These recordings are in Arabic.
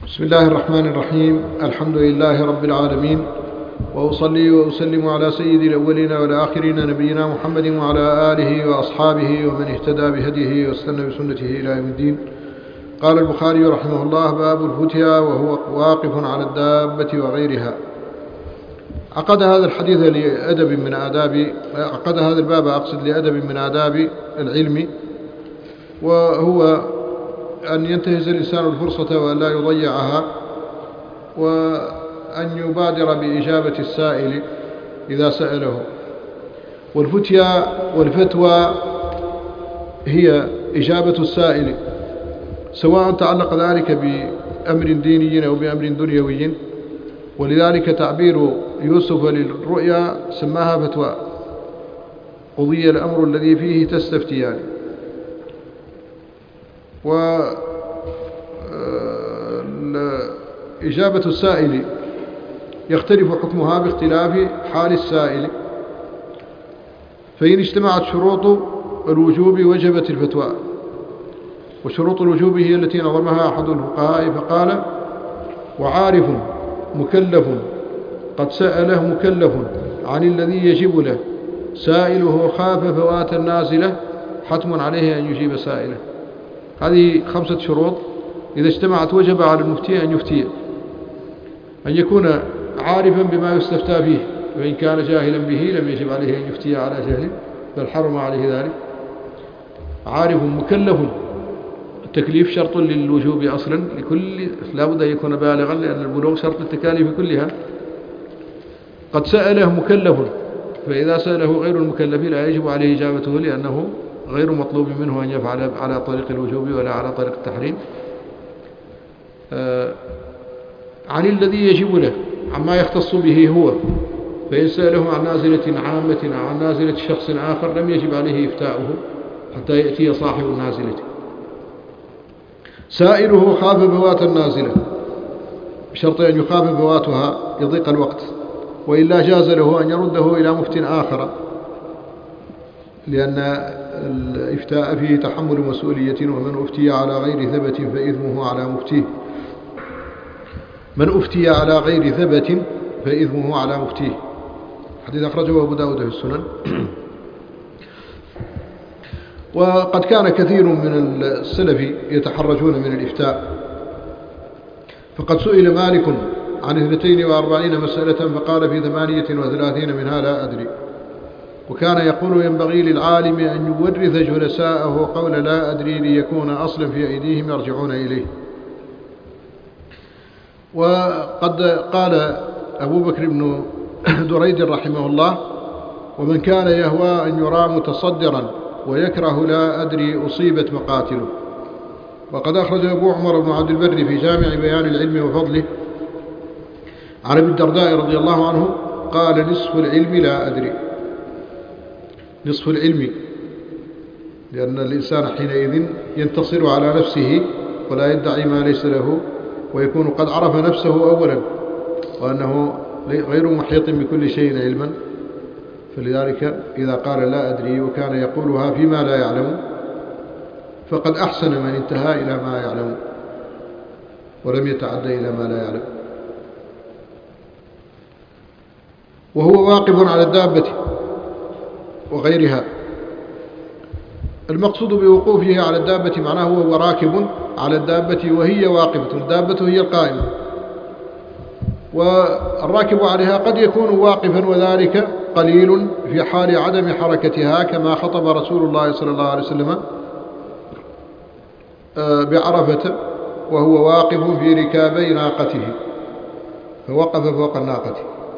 بسم الله الرحمن الرحيم. الحمد لله رب العالمين، وأصلي وأسلم على سيد الأولين والآخرين نبينا محمد وعلى آله وأصحابه ومن اهتدى بهديه واستنى بسنته إلى يوم الدين. قال البخاري رحمه الله: باب الفتيا وهو واقف على الدابة وغيرها. عقد هذا الحديث لأدب من آداب عقد هذا الباب لأدب من آداب العلم، وهو أن ينتهز الإنسان الفرصة وأن لا يضيعها، وأن يبادر بإجابة السائل إذا سأله. والفتيا والفتوى هي إجابة السائل، سواء تعلق ذلك بأمر ديني أو بأمر دنيوي، ولذلك تعبير يوسف للرؤيا سماها فتوى: قضي الأمر الذي فيه تستفتيان. وإجابة السائل يختلف حكمها باختلاف حال السائل، فإن اجتمعت شروط الوجوب وجبت الفتوى. وشروط الوجوب هي التي نظمها أحد الفقهاء فقال: وعارف مكلف قد سأله مكلف عن الذي يجب له، سائله خاف فوات النازلة، حتم عليه أن يجيب سائله. هذه 5 شروط إذا اجتمعت وجب على المفتي أن يفتي: أن يكون عارفا بما يستفتى فيه، وإن كان جاهلا به لم يجب عليه أن يفتي على جهل، بل حرم عليه ذلك. عارف مكلف، التكليف شرط للوجوب أصلا، لا بد أن يكون بالغا، لأن البلوغ شرط التكاليف كلها. قد سأله مكلف، فإذا سأله غير المكلف لا يجب عليه إجابته، لأنه غير مطلوب منه أن يفعل على طريق الوجوب ولا على طريق التحريم. عن الذي يجب له، عما يختص به هو، فإن سأله عن نازلة عامة أو عن نازلة شخص آخر لم يجب عليه إفتاؤه حتى يأتي صاحب النازلة. سائله خاف فوات النازلة، بشرط أن يخاف فواتها يضيق الوقت، وإلا جاز له أن يرده إلى مفت آخر، لأن الإفتاء فيه تحمل مسؤولية. ومن أفتي على غير ثبت فإثمه على مفتيه. من أفتي على غير ثبت فإثمه على مفتيه. حديث أخرجه أبو داود في السنن. وقد كان كثير من السلف يتحرجون من الإفتاء، فقد سئل مالك عن 42 مسألة فقال في 38 منها لا أدري. وكان يقول: ينبغي للعالم أن يورث جلساءه قول لا أدري، ليكون أصلا في أيديهم يرجعون إليه. وقد قال أبو بكر بن دريد رحمه الله: ومن كان يهوى أن يرى متصدرا ويكره لا أدري أصيبت مقاتله. وقد أخرج أبو عمر بن عبد البر في جامع بيان العلم وفضله عن أبي الدرداء رضي الله عنه قال: نصف العلم لا أدري. نصف العلم، لأن الإنسان حينئذ ينتصر على نفسه ولا يدعي ما ليس له، ويكون قد عرف نفسه أولا، وأنه غير محيط بكل شيء علما. فلذلك إذا قال لا أدري وكان يقولها فيما لا يعلم فقد أحسن من انتهى إلى ما يعلم ولم يتعدى إلى ما لا يعلم. وهو واقف على الدابة وغيرها. المقصود بوقوفه على الدابة معناه هو راكب على الدابة وهي واقفة. الدابة هي القائمة، والراكب عليها قد يكون واقفا، وذلك قليل في حال عدم حركتها، كما خطب رسول الله صلى الله عليه وسلم بعرفة وهو واقف في ركابي ناقته، فوقف فوق الناقة.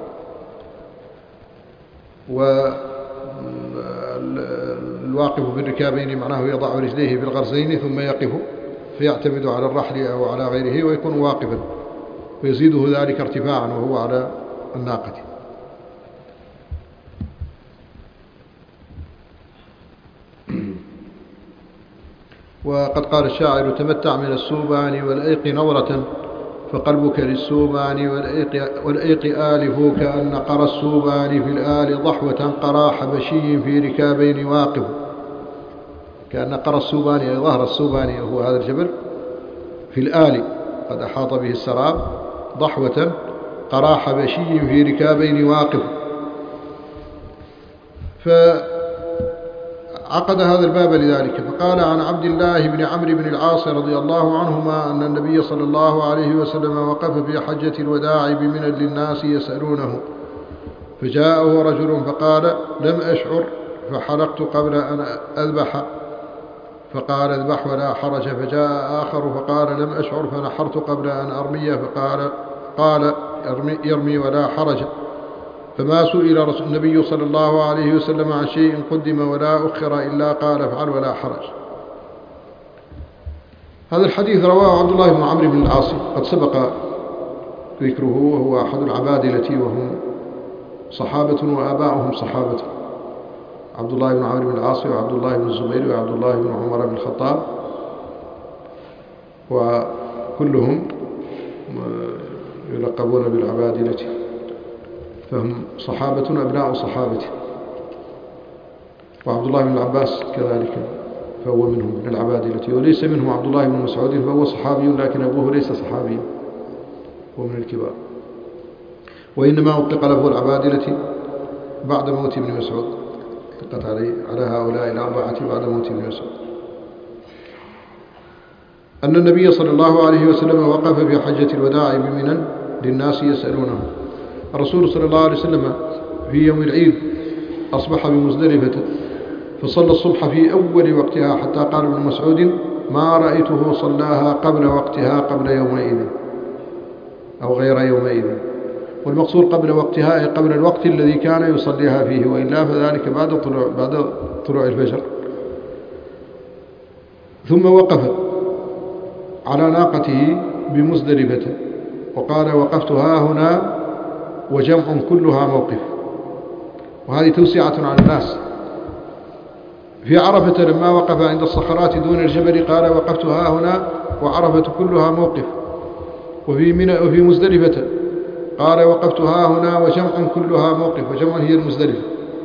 والواقف في الركابين معناه يضع رجليه في الغرزين ثم يقف فيعتمد على الرحل أو على غيره ويكون واقفا، ويزيده ذلك ارتفاعا وهو على الناقة. وقد قال الشاعر: تمتع من السوبان والأيق نظرة، فقلبك للسوبان والأيق آلف، كأن قرى السوبان في الآل ضحوة قرى حبشي في ركابين واقف. كأن قرى السوبان أي ظهر السوبان وهو هذا الجبل في الآل قد أحاط به السراب ضحوة قرى حبشي في ركابين واقف. فعقد هذا الباب لذلك. فقال عن عبد الله بن عمرو بن العاص رضي الله عنهما أن النبي صلى الله عليه وسلم وقف في حجة الوداع بمنى للناس يسألونه، فجاءه رجل فقال لم أشعر فحلقت قبل أن أذبح، فقال اذبح ولا حرج. فجاء آخر فقال لم أشعر فنحرت قبل أن أرمي، قال يرمي ولا حرج. فما سئل النبي صلى الله عليه وسلم عن شيء قدم ولا أخر إلا قال افعل ولا حرج. هذا الحديث رواه عبد الله بن عمرو بن العاص قد سبق ذكره، وهو أحد العبادلة وهم صحابة وآباؤهم صحابة، عبد الله بن عمرو بن العاص وعبد الله بن الزبير وعبد الله بن عمر بن الخطاب، وكلهم يلقبون بالعبادلة، فهم صحابة أبناء صحابة. وعبد الله بن العباس كذلك فهو منهم من العبادلة، وليس منهم عبد الله بن مسعود فهو صحابي لكن أبوه ليس صحابيا، هو من الكبار، وإنما أطلق له العبادلة بعد موت ابن مسعود، أطلقت على هؤلاء الأربعة بعد موت ابن مسعود. أن النبي صلى الله عليه وسلم وقف في حجة الوداع بمنى للناس يسألونه. الرسول صلى الله عليه وسلم في يوم العيد أصبح بمزدلفة فصلى الصبح في أول وقتها، حتى قال ابن مسعود ما رأيته صلاها قبل وقتها قبل يومئذ أو غير يومئذ، والمقصود قبل وقتها أي قبل الوقت الذي كان يصليها فيه، وإلا فذلك بعد طلوع الفجر. ثم وقف على ناقته بمزدلفة وقال وقفت ها هنا وجمع كلها موقف، وهذه توسعة على الناس. في عرفة لما وقف عند الصخرات دون الجبل قال وقفت ها هنا وعرفة كلها موقف. وفي مزدلفة قال وقفت ها هنا وجمع كلها موقف، وجمع هي المزدلفة.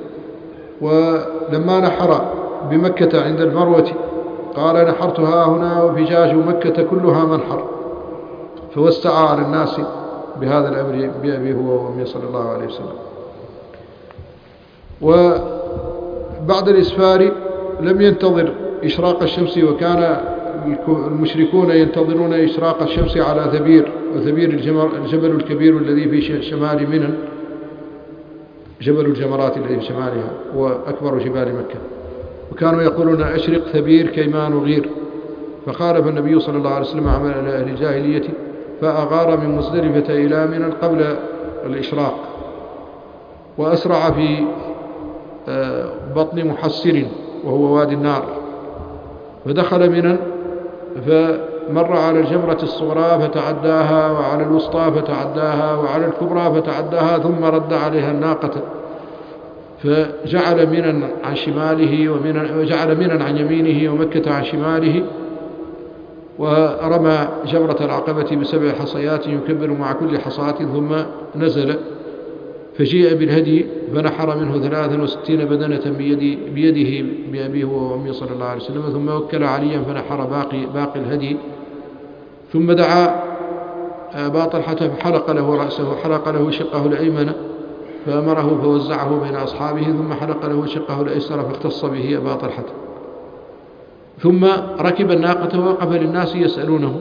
ولما نحر بمكة عند المروة قال نحرت ها هنا وفجاج مكة كلها منحر، فوسع على الناس بهذا الأمر بأبيه هو وأمي صلى الله عليه وسلم. وبعد الإسفار لم ينتظر إشراق الشمس، وكان المشركون ينتظرون إشراق الشمس على ثبير، وثبير الجبل الكبير الذي في شمال منى، جبل الجمرات الذي في شمالها وأكبر جبال مكة، وكانوا يقولون أشرق ثبير كيما نغير. فخالف النبي صلى الله عليه وسلم عمل أهل الجاهلية فأغار من مزدلفة إلى منى قبل الإشراق، وأسرع في بطن محسر وهو وادي النار، فدخل منى فمر على الجمرة الصغرى فتعداها، وعلى الوسطى فتعداها، وعلى الكبرى فتعداها، ثم رد عليها الناقة، فجعل منى عن شماله وجعل منى عن يمينه ومكة عن شماله، ورمى جمرة العقبة ب7 حصيات يكبر مع كل حصاة، ثم نزل فجيء بالهدي فنحر منه 63 بدنة بيده بأبيه وأمي صلى الله عليه وسلم، ثم وكل عليا فنحر باقي الهدي، ثم دعا أبا طلحة فحلق له رأسه، حلق له شقه الأيمن فأمره فوزعه بين أصحابه، ثم حلق له شقه الأيسر فاختص به أبا طلحة، ثم ركب الناقة ووقف للناس يسألونه.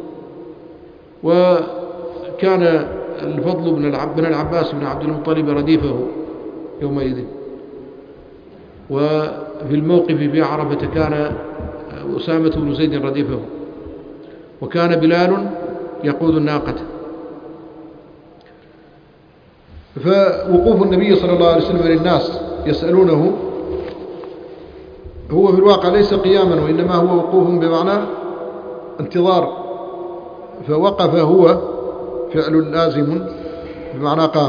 وكان الفضل بن العباس بن عبد المطلب رديفه يومئذ، وفي الموقف في عرفة كان أسامة بن زيد رديفه، وكان بلال يقود الناقة. فوقوف النبي صلى الله عليه وسلم للناس يسألونه هو في الواقع ليس قياما، وإنما هو وقوف بمعنى انتظار، فوقف هو فعل لازم بمعنى قام،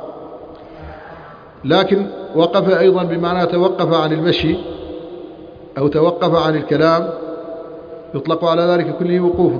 لكن وقف أيضا بمعنى توقف عن المشي أو توقف عن الكلام، يطلق على ذلك كله وقوفا.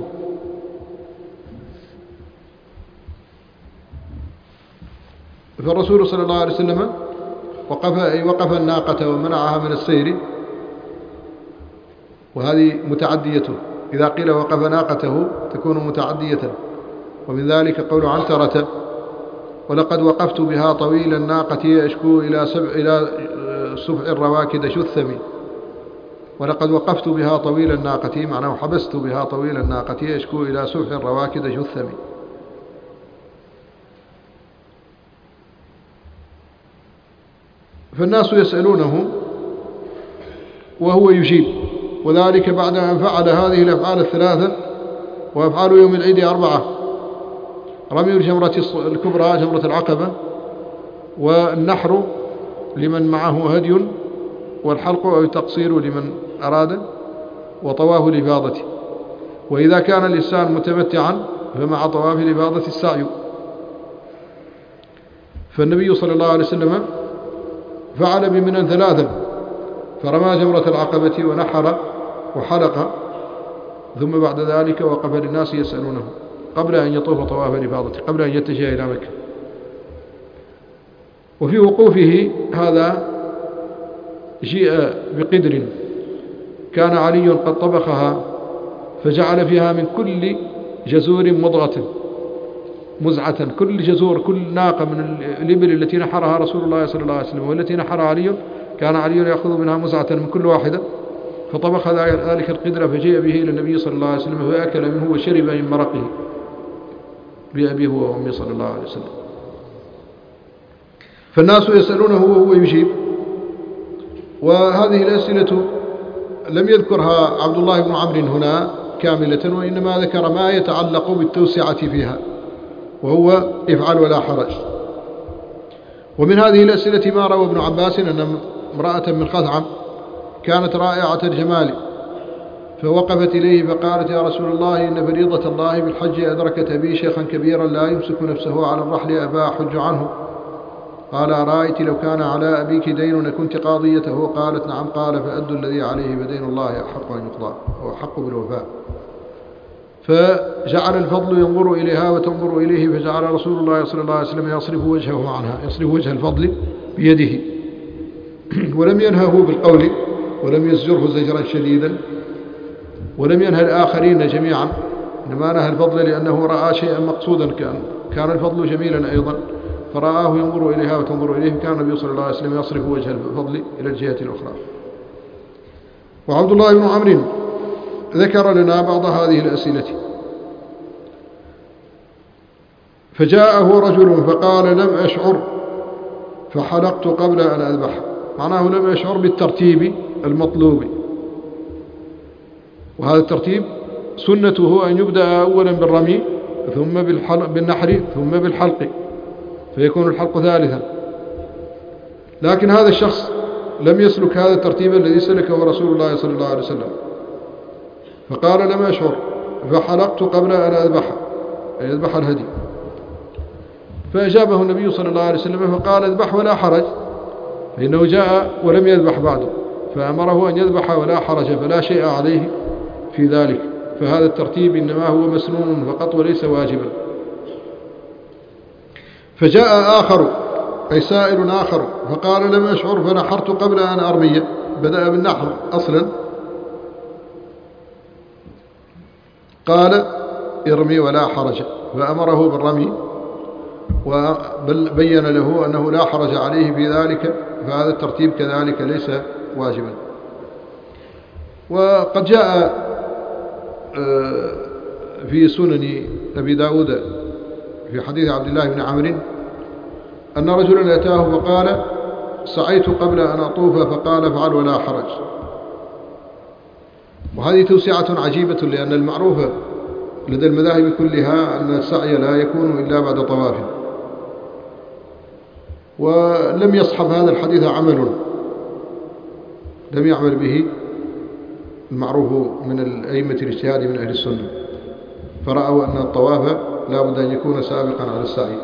فالرسول صلى الله عليه وسلم وقف الناقة ومنعها من السير، وهذه متعدية إذا قيل وقف ناقته تكون متعدية. ومن ذلك قول عنترة: ولقد وقفت بها طويل الناقة أشكو إلى سبع الرواكد شثمي. ولقد وقفت بها طويل الناقة معناه حبست بها طويل الناقة أشكو إلى سبع الرواكد شثمي. فالناس يسألونه وهو يجيب، وذلك بعد أن فعل هذه الأفعال الثلاثة. وأفعال يوم العيد 4: رمي الجمرة الكبرى جمرة العقبة، والنحر لمن معه هدي، والحلق أو التقصير لمن أراد، وطواف الإفاضة. وإذا كان الإنسان متمتعا فمع طواف الإفاضة السعي. فالنبي صلى الله عليه وسلم فعل بمنى 3: فرمى جمرة العقبة ونحر وحلق، ثم بعد ذلك وقف للناس يسألونه قبل أن يطوف طواف الإفاضة، قبل أن يتجه إلى مكة. وفي وقوفه هذا جيء بقدر كان علي قد طبخها، فجعل فيها من كل جزور مضغة مزعة. كل جزور، كل ناقة من الإبل التي نحرها رسول الله صلى الله عليه وسلم والتي نحرها علي، كان علي يأخذ منها مزعة من كل واحدة، فطبخ ذلك القدر فجاء به إلى النبي صلى الله عليه وسلم فأكل منه وشرب من مرقه بأبيه وأمي صلى الله عليه وسلم. فالناس يسألونه وهو يجيب. وهذه الأسئلة لم يذكرها عبد الله بن عمرو هنا كاملة، وإنما ذكر ما يتعلق بالتوسعة فيها، وهو افعل ولا حرج. ومن هذه الأسئلة ما روى ابن عباس أن امرأة من خثعم كانت رائعة الجمال، فوقفت إليه فقالت: يا رسول الله، إن فريضة الله بالحج أدركت بي شيخا كبيرا لا يمسك نفسه على الرحل أفأحج عنه؟ قال: أرأيت لو كان على أبيك دين كنت قاضيته؟ قالت: نعم. قال: فأدوا الذي عليه، فدين الله أحق أن يقضى، هو أحق بالوفاء. فجعل الفضل ينظر إليها وتنظر إليه، فجعل رسول الله صلى الله عليه وسلم يصرف وجهه عنها، يصرف وجه الفضل بيده، ولم ينهه بالقول، ولم يزجره زجرا شديدا، ولم ينهى الآخرين جميعا، إنما نهى الفضل لأنه رأى شيئا مقصودا. كان الفضل جميلا أيضا، فرآه ينظر إليها وتنظر إليه، كان النبي صلى الله عليه وسلم يصرف وجه الفضل إلى الجهة الأخرى. وعبد الله بن عمرو ذكر لنا بعض هذه الأسئلة. فجاءه رجل فقال: لم أشعر فحلقت قبل أن أذبح. معناه لم يشعر بالترتيب المطلوب، وهذا الترتيب سنته أن يبدأ أولا بالرمي، ثم بالنحر، ثم بالحلق، فيكون الحلق ثالثا. لكن هذا الشخص لم يسلك هذا الترتيب الذي سلكه رسول الله صلى الله عليه وسلم، فقال: لم أشعر فحلقت قبل أن أذبح، أي أذبح الهدي. فأجابه النبي صلى الله عليه وسلم فقال: اذبح ولا حرج، فإنه جاء ولم يذبح بعد، فأمره أن يذبح ولا حرج، فلا شيء عليه في ذلك. فهذا الترتيب إنما هو مسنون فقط وليس واجبا. فجاء آخر، أي سائل آخر، فقال: لم أشعر فنحرت قبل أن أرمي. بدأ بالنحر أصلا، قال: ارمي ولا حرج، فأمره بالرمي، وبين له أنه لا حرج عليه في ذلك، فهذا الترتيب كذلك ليس واجبا. وقد جاء في سنن أبي داود في حديث عبد الله بن عمرو أن رجلا أتاه فقال: سعيت قبل أن أطوف، فقال: افعل ولا حرج. وهذه توسعة عجيبة، لأن المعروف لدى المذاهب كلها أن السعي لا يكون إلا بعد طواف، ولم يصحب هذا الحديث عمل، لم يعمل به المعروف من الأئمة الاجتهاد من أهل السنة، فرأوا أن الطواف لا بد أن يكون سابقا على السعي.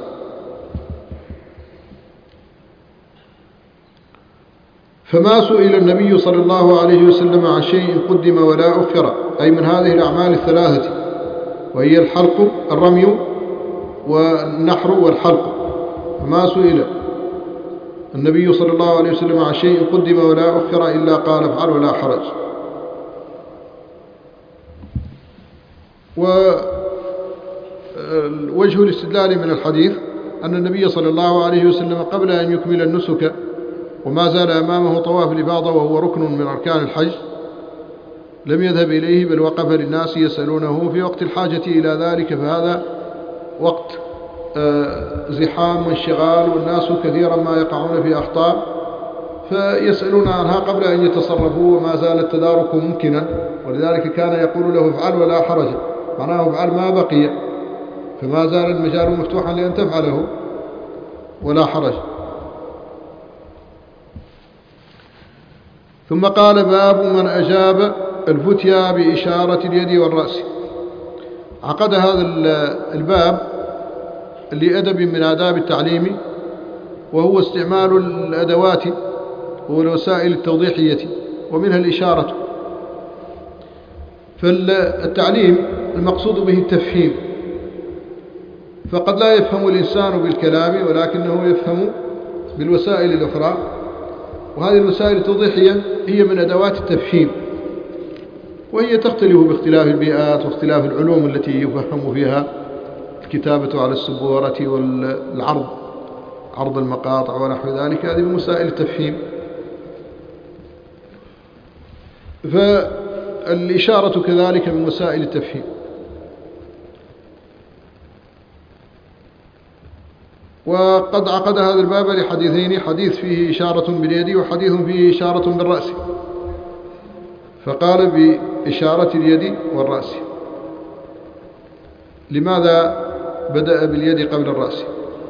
فما سئل النبي صلى الله عليه وسلم عن شيء قدم ولا أخر، أي من هذه الأعمال الثلاثة، وهي الحلق، الرمي والنحر والحلق. فما سئل النبي صلى الله عليه وسلم عن شيء قدم ولا أخر إلا قال: افعل ولا حرج. ووجه الاستدلال من الحديث أن النبي صلى الله عليه وسلم قبل أن يكمل النسك وما زال أمامه طواف الإفاضة وهو ركن من أركان الحج لم يذهب إليه، بل وقف للناس يسألونه في وقت الحاجة إلى ذلك، فهذا وقت زحام وانشغال، والناس كثيرا ما يقعون في أخطاء فيسألون عنها قبل أن يتصرفوا، وما زال التدارك ممكنا، ولذلك كان يقول له افعل ولا حرج، معناه افعل ما بقي، فما زال المجال مفتوحا لأن تفعله ولا حرج. ثم قال: باب من أجاب الفتيا بإشارة اليد والرأس. عقد هذا الباب لأدب من آداب التعليم، وهو استعمال الأدوات والوسائل التوضيحية ومنها الإشارة. فالتعليم المقصود به التفهيم، فقد لا يفهم الإنسان بالكلام ولكنه يفهم بالوسائل الأخرى، وهذه الوسائل التوضيحية هي من أدوات التفهيم، وهي تختلف باختلاف البيئات واختلاف العلوم التي يفهم فيها الكتابة على السبورة والعرض، عرض المقاطع ونحو ذلك، هذه من وسائل التفهيم. فالإشارة كذلك من وسائل التفهيم. وقد عقد هذا الباب لحديثين: حديث فيه إشارة باليد وحديث فيه إشارة بالرأس، فقال بإشارة اليد والرأس. لماذا بدأ باليد قبل الرأس؟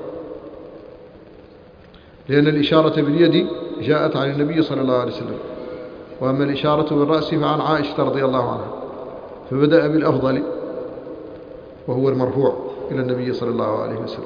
لأن الإشارة باليد جاءت عن النبي صلى الله عليه وسلم، وأما الإشارة بالرأس فعن عائشة رضي الله عنها، فبدأ بالأفضل وهو المرفوع إلى النبي صلى الله عليه وسلم.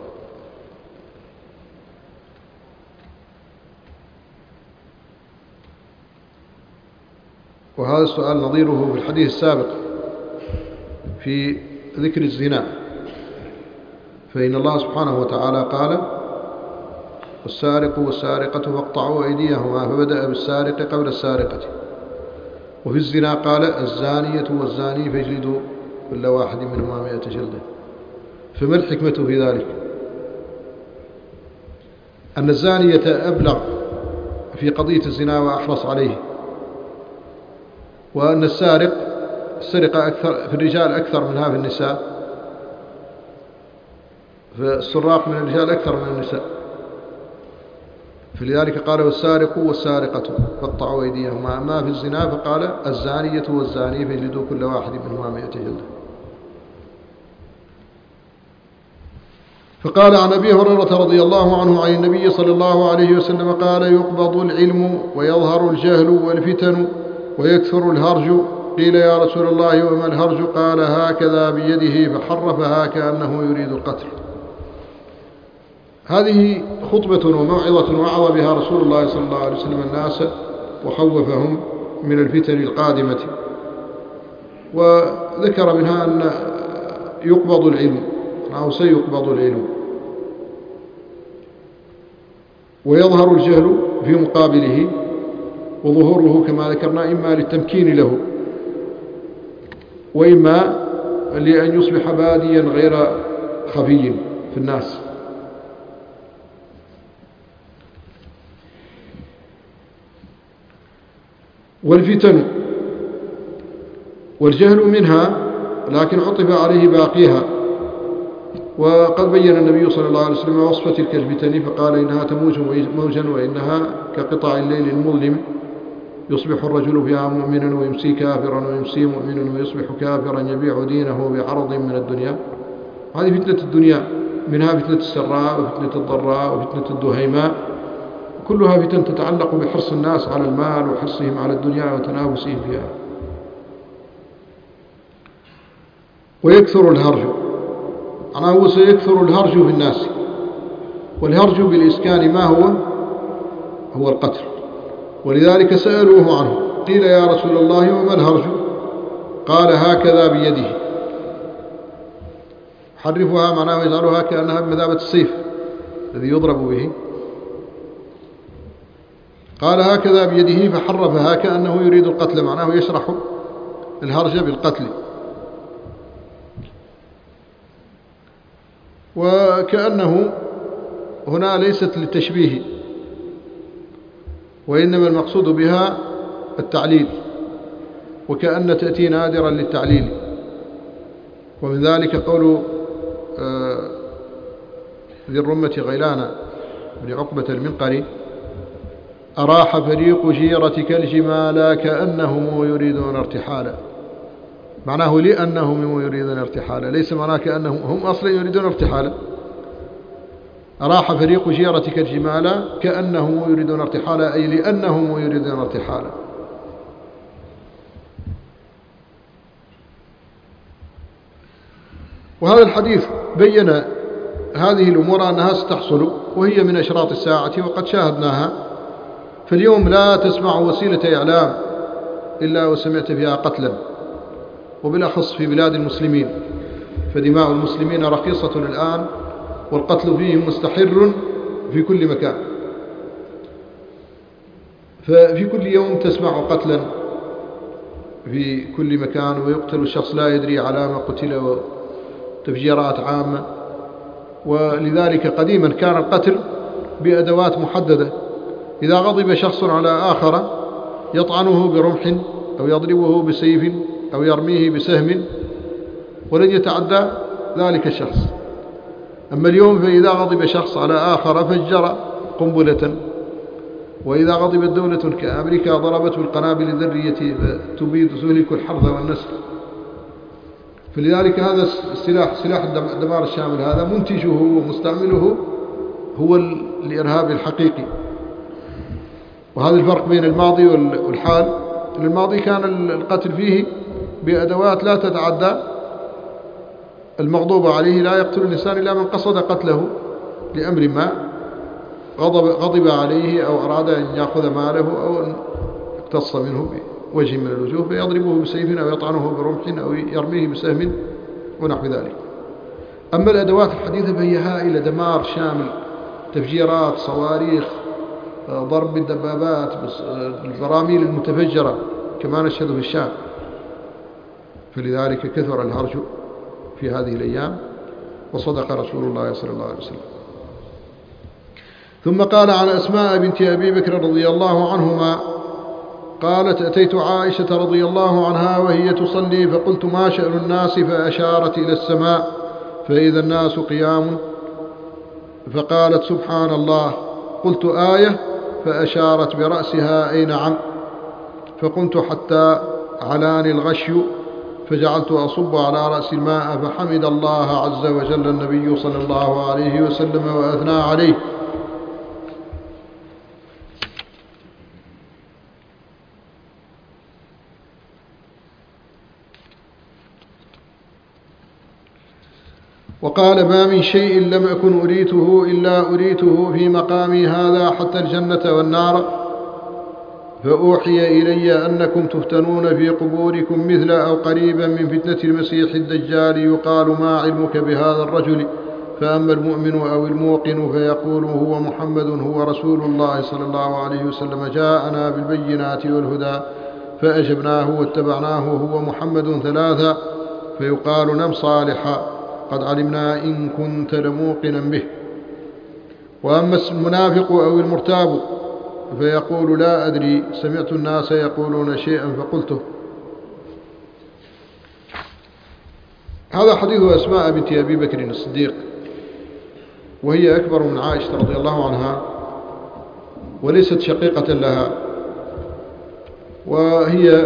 وهذا السؤال نظيره في الحديث السابق في ذكر الزنا، فإن الله سبحانه وتعالى قال: والسارق والسارقة فاقطعوا أيديهما، فبدأ بالسارق قبل السارقة. وفي الزنا قال: الزانية والزاني فاجلدوا كل واحد منهما 100 جلدة. فما الحكمة في ذلك؟ أن الزانية أبلغ في قضية الزنا وأحرص عليه، وأن السرقة أكثر في الرجال أكثر منها في النساء، فالسراق من الرجال أكثر من النساء، فلذلك قال: والسارق والسارقة فاقطعوا أيديهما. أما في الزنا فقال: الزانية والزاني فاجلدوا كل واحد منهما 100 جلدة. فقال عن أبي هريرة رضي الله عنه عن النبي صلى الله عليه وسلم قال: يقبض العلم ويظهر الجهل والفتن ويكثر الهرج. قيل: يا رسول الله وما الهرج؟ قال: هكذا بيده فحرفها كأنه يريد القتل. هذه خطبة وموعظة وعظ بها رسول الله صلى الله عليه وسلم الناس وخوفهم من الفتن القادمة، وذكر منها أن يقبض العلم أو سيقبض العلم، ويظهر الجهل في مقابله، وظهوره كما ذكرنا إما للتمكين له وإما لأن يصبح باديا غير خفي في الناس. والفتن والجهل منها، لكن عطف عليه باقيها. وقد بين النبي صلى الله عليه وسلم وصف تلك الفتن فقال: إنها تموج موجا، وإنها كقطع الليل المظلم، يصبح الرجل فيها مؤمنا ويمسي كافرا، ويمسي مؤمنا ويصبح كافرا، يبيع دينه بعرض من الدنيا. هذه فتنة الدنيا، منها فتنة السراء وفتنة الضراء وفتنة الدهيماء، كلها فتن تتعلق بحرص الناس على المال وحرصهم على الدنيا وتنافسهم فيها. ويكثر الهرج، هو سيكثر الهرج في الناس. والهرج بالإسكان ما هو القتل، ولذلك سألوه عنه. قيل: يا رسول الله وما الهرج؟ قال: هكذا بيده. حرفها معناه يجعلها كأنها بمثابة السيف الذي يضرب به. قال: هكذا بيده فحرفها كأنه يريد القتل، معناه يشرح الهرج بالقتل. وكأنه هنا ليست للتشبيه، وإنما المقصود بها التعليل، وكأن تأتي نادرا للتعليل. ومن ذلك قول ذي الرمة غيلان بن عقبة المنقري: أراح فريق جيرتك الجمال كأنهم يريدون ارتحالا. معناه لأنهم يريدون ارتحالا، ليس معناه كأنهم هم أصلا يريدون ارتحالا. أراح فريق جيرتك الجمال كأنهم يريدون ارتحالا، أي لأنهم يريدون ارتحالا. وهذا الحديث بين هذه الأمور أنها ستحصل، وهي من أشراط الساعة وقد شاهدناها. فاليوم لا تسمع وسيلة إعلام إلا وسمعت فيها قتلا، وبالأخص في بلاد المسلمين، فدماء المسلمين رخيصة الآن، والقتل فيهم مستحر في كل مكان. ففي كل يوم تسمع قتلا في كل مكان، ويقتل الشخص لا يدري على ما قتل، وتفجيرات عامة. ولذلك قديما كان القتل بأدوات محددة، إذا غضب شخص على آخر يطعنه برمح أو يضربه بسيف أو يرميه بسهم ولن يتعدى ذلك الشخص. أما اليوم فإذا غضب شخص على آخر فجر قنبلة، وإذا غضبت دولة كأمريكا ضربته القنابل الذرية تهلك الحرث والنسل. فلذلك هذا سلاح الدمار الشامل هذا منتجه ومستعمله هو الإرهاب الحقيقي. وهذا الفرق بين الماضي والحال. الماضي كان القتل فيه بأدوات لا تتعدى، المغضوب عليه لا يقتل الإنسان إلا من قصد قتله لأمر ما، غضب عليه أو أراد أن يأخذ ماله أو أن اقتص منه بوجه من الوجوه، فيضربه بسيف أو يطعنه برمح أو يرميه بسهم ونحو ذلك. أما الأدوات الحديثة فهي هائلة، دمار شامل، تفجيرات، صواريخ، ضرب بالدبابات، البراميل المتفجرة كما نشهد في الشام. فلذلك كثر الهرج في هذه الأيام، وصدق رسول الله صلى الله عليه وسلم. ثم قال عن أسماء بنت أبي بكر رضي الله عنهما قالت: أتيت عائشة رضي الله عنها وهي تصلي، فقلت: ما شأن الناس؟ فأشارت إلى السماء فإذا الناس قيام، فقالت: سبحان الله. قلت: آية؟ فأشارت برأسها: أي نعم. فقمت حتى علاني الغشي، فجعلت أصب على رأس الماء، فحمد الله عز وجل النبي صلى الله عليه وسلم وأثنى عليه. وقال: ما من شيء لم أكن أريته إلا أريته في مقامي هذا، حتى الجنة والنار. فأوحي إلي أنكم تفتنون في قبوركم مثل أو قريبا من فتنة المسيح الدجال، يقال: ما علمك بهذا الرجل؟ فأما المؤمن أو الموقن فيقول: هو محمد، هو رسول الله صلى الله عليه وسلم، جاءنا بالبينات والهدى، فأجبناه واتبعناه، هو محمد ثلاثا. فيقال: نم صالحا، قد علمنا إن كنت لموقنا به. وأما المنافق أو المرتاب فيقول: لا أدري، سمعت الناس يقولون شيئا فقلته. هذا حديث أسماء بنت أبي بكر الصديق، وهي أكبر من عائشة رضي الله عنها، وليست شقيقة لها، وهي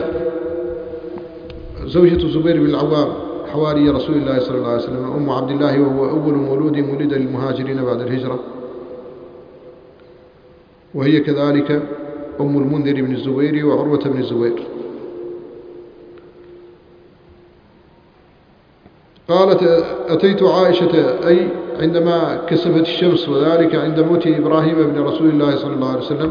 زوجة زبير بن العوام حواري رسول الله صلى الله عليه وسلم، أم عبد الله، وهو أول مولود ولد للمهاجرين بعد الهجرة. وهي كذلك أم المنذر بن الزبير وعروة بن الزبير. قالت: أتيت عائشة، أي عندما كسفت الشمس، وذلك عند موت إبراهيم بن رسول الله صلى الله عليه وسلم.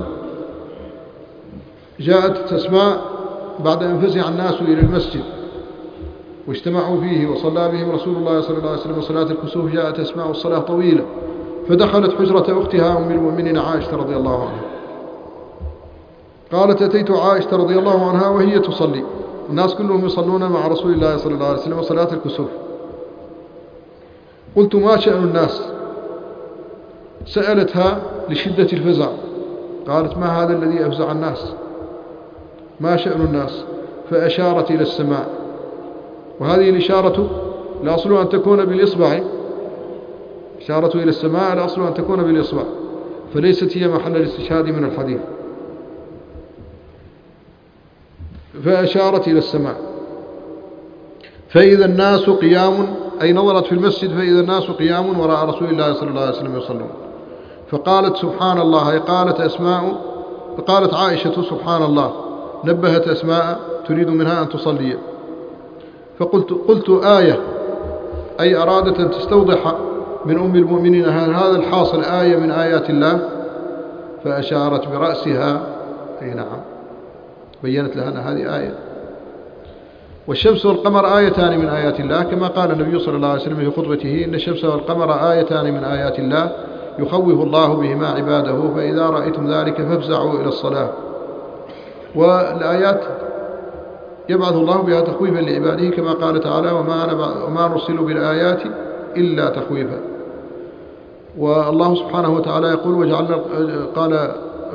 جاءت أسماء بعد أن فزع الناس إلى المسجد واجتمعوا فيه وصلى بهم رسول الله صلى الله عليه وسلم صلاة الكسوف. جاءت أسماء الصلاة طويلة، فدخلت حجرة أختها أم المؤمنين عائشة رضي الله عنها. قالت: أتيت عائشة رضي الله عنها وهي تصلي، الناس كلهم يصلون مع رسول الله صلى الله عليه وسلم صلاة الكسوف. قلت ما شأن الناس؟ سألتها لشدة الفزع، قالت ما هذا الذي أفزع الناس؟ ما شأن الناس؟ فأشارت إلى السماء. وهذه الإشارة الأصل أن تكون بالإصبع، إشارة إلى السماء الأصل أن تكون بالإصبع، فليست هي محل الاستشهاد من الحديث. فأشارت إلى السماء فإذا الناس قيام، أي نظرت في المسجد فإذا الناس قيام وراء رسول الله صلى الله عليه وسلم يصلون. فقالت سبحان الله، قالت عائشة سبحان الله، نبهت أسماء تريد منها أن تصلي. قلت آية، أي أرادت أن تستوضح من أم المؤمنين هذا الحاصل آية من آيات الله؟ فأشارت برأسها، أي نعم، بيّنت لها أن هذه آية. والشمس والقمر آيتان من آيات الله، كما قال النبي صلى الله عليه وسلم في خطبته إن الشمس والقمر آيتان من آيات الله يخوف الله بهما عباده، فإذا رأيتم ذلك فافزعوا إلى الصلاة. والآيات يبعث الله بها تخويفا لعباده، كما قال تعالى وما نرسل بالآيات إلا تخويفا. والله سبحانه وتعالى يقول وجعلنا، قال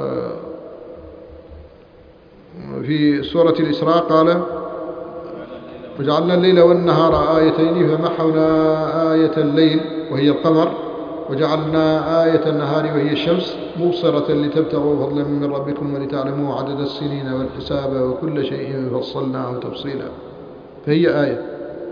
في سورة الإسراء قال وجعلنا الليل والنهار آيتين فمحونا آية الليل وهي القمر وجعلنا آية النهار وهي الشمس مبصرة لتبتغوا فضلا من ربكم ولتعلموا عدد السنين والحساب وكل شيء فصلناه تفصيلا، فهي آية.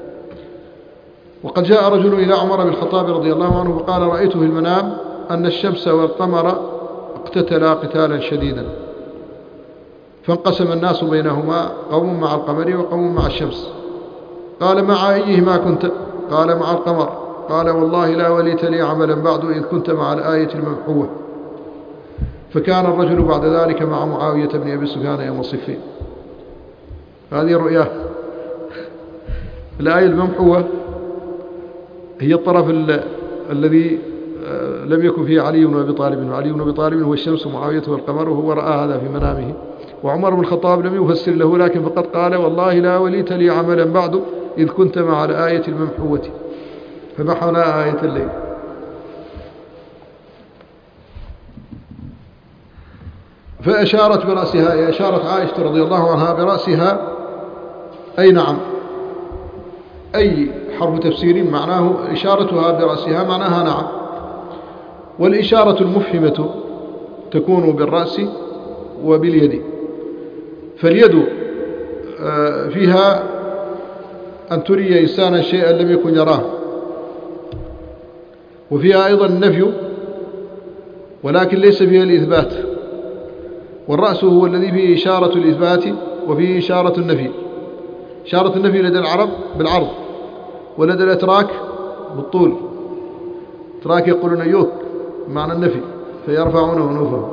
وقد جاء رجل إلى عمر بن الخطاب رضي الله عنه فقال رأيت في المنام أن الشمس والقمر اقتتلا قتالا شديدا، فانقسم الناس بينهما، قوم مع القمر وقوم مع الشمس. قال مع أيهما كنت؟ قال مع القمر. قال والله لا وليت لي عملا بعد إذ كنت مع الآية الممحوة. فكان الرجل بعد ذلك مع معاوية بن أبي سفيان يوم صفين. هذه رؤياه. الآية الممحوة هي الطرف الذي لم يكن فيه علي بن أبي طالب، وعلي بن أبي طالب هو الشمس ومعاوية والقمر، وهو رأى هذا في منامه. وعمر بن الخطاب لم يفسر له، لكن فقط قال والله لا وليت لي عملا بعد إذ كنت مع الآية الممحوة فمحونا آية الليل. فأشارت برأسها، أشارت عائشة رضي الله عنها برأسها، أي نعم، أي حرف تفسير معناه إشارتها برأسها معناها نعم. والإشارة المفهمة تكون بالرأس وباليد، فاليد فيها أن تري إنسانا شيئا لم يكن يراه، وفيها أيضا النفي ولكن ليس فيها الإثبات. والرأس هو الذي فيه إشارة الإثبات وفيه إشارة النفي. إشارة النفي لدى العرب بالعرض، ولدى الأتراك بالطول. الأتراك يقولون يوك معنى النفي فيرفعونه ونوفه.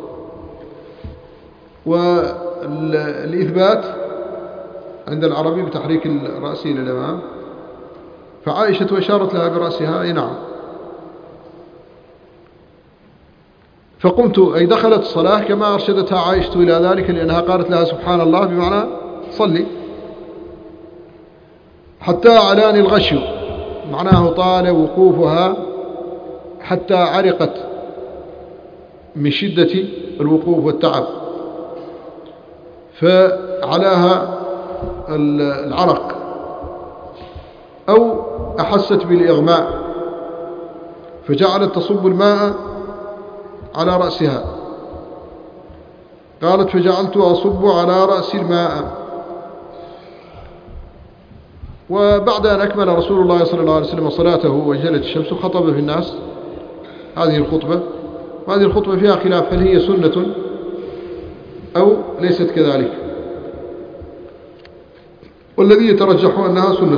والإثبات عند العربي بتحريك الرأس إلى الأمام. فعائشة أشارت لها برأسها، أي نعم. فقمت، أي دخلت الصلاة كما أرشدتها عائشة إلى ذلك، لأنها قالت لها سبحان الله بمعنى صلي، حتى علاني الغشي، معناه طال وقوفها حتى عرقت من شدة الوقوف والتعب، فعلاها العرق أو أحست بالإغماء، فجعلت تصب الماء على رأسها. قالت فجعلت أصب على رأس الماء. وبعد أن أكمل رسول الله صلى الله عليه وسلم صلاته وجلت الشمس خطب في الناس هذه الخطبة. وهذه الخطبة فيها خلاف، هل هي سنة أو ليست كذلك؟ والذي يترجح أنها سنة،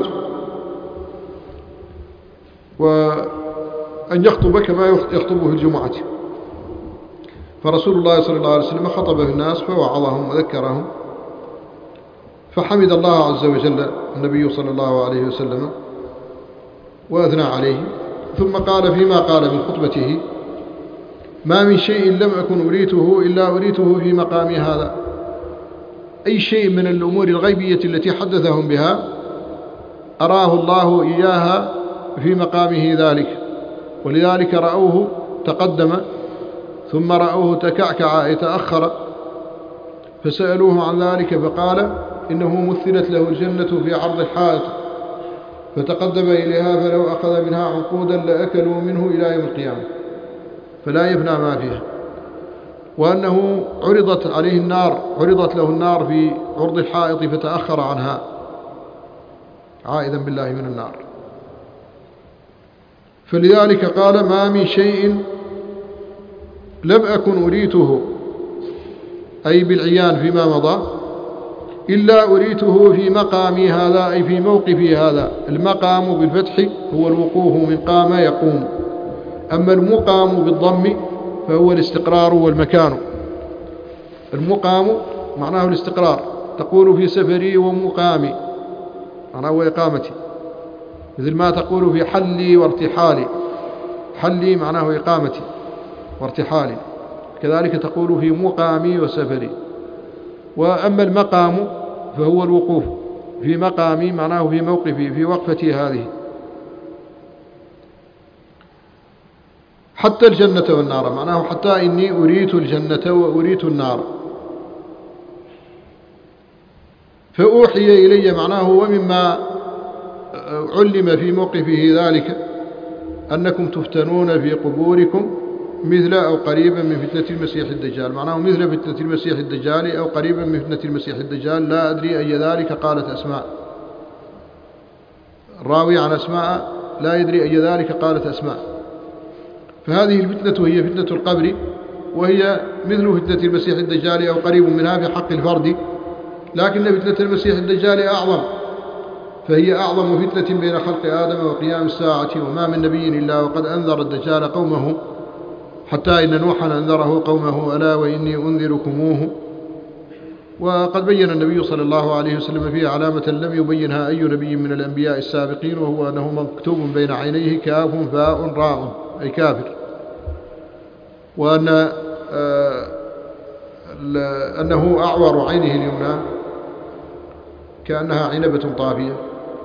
وأن يخطب كما يخطب في الجمعة. فرسول الله صلى الله عليه وسلم خطب في الناس فوعظهم وذكرهم، فحمد الله عز وجل النبي صلى الله عليه وسلم وأثنى عليه، ثم قال فيما قال من خطبته ما من شيء لم أكن أريته إلا أريته في مقامي هذا. أي شيء من الأمور الغيبية التي حدثهم بها أراه الله إياها في مقامه ذلك، ولذلك رأوه تقدم ثم رأوه تكعكع يتأخر، فسألوه عن ذلك فقال إنه مثلت له الجنة في عرض الحائط، فتقدم إليها فلو أخذ منها عنقودا لأكلوا منه إلى يوم القيامة فلا يفنى ما فيها. وأنه عرضت له النار في عرض الحائط فتأخر عنها عائذا بالله من النار. فلذلك قال ما من شيء لم أكن أريته، أي بالعيان فيما مضى، إلا أريته في مقامي هذا، أي في موقفي هذا. المقام بالفتح هو الوقوف من قام يقوم، أما المقام بالضم فهو الاستقرار والمكان. المقام معناه الاستقرار، تقول في سفري ومقامي معناه وإقامتي، مثل ما تقول في حلي وارتحالي، حلي معناه إقامتي وارتحالي، كذلك تقول في مقامي وسفري. وأما المقام فهو الوقوف في مقامي معناه في موقفي، في وقفتي هذه. حتى الجنة والنار معناه حتى إني أريت الجنة وأريت النار. فأوحي إلي معناه ومما علم في موقفه ذلك أنكم تفتنون في قبوركم مثل أو قريبا من فتنة المسيح الدجال، معناه مثل فتنة المسيح الدجال أو قريبا من فتنة المسيح الدجال، لا أدري أي ذلك. قالت أسماء، الراوي عن أسماء لا يدري أي ذلك، قالت أسماء. فهذه الفتنة هي فتنة القبر، وهي مثل فتنة المسيح الدجال أو قريب منها في حق الفرد، لكن فتنة المسيح الدجال أعظم، فهي أعظم فتنة بين خلق آدم وقيام الساعة. وما من نبي إلا وقد أنذر الدجال قومه، حتى إن نوحا أنذره قومه ألا وإني أنذركموه. وقد بين النبي صلى الله عليه وسلم فيها علامة لم يبينها أي نبي من الأنبياء السابقين، وهو أنه مكتوب بين عينيه كاف فاء راء، أي كافر، وأن أنه أعور عينه اليمنى كأنها عنبة طافية.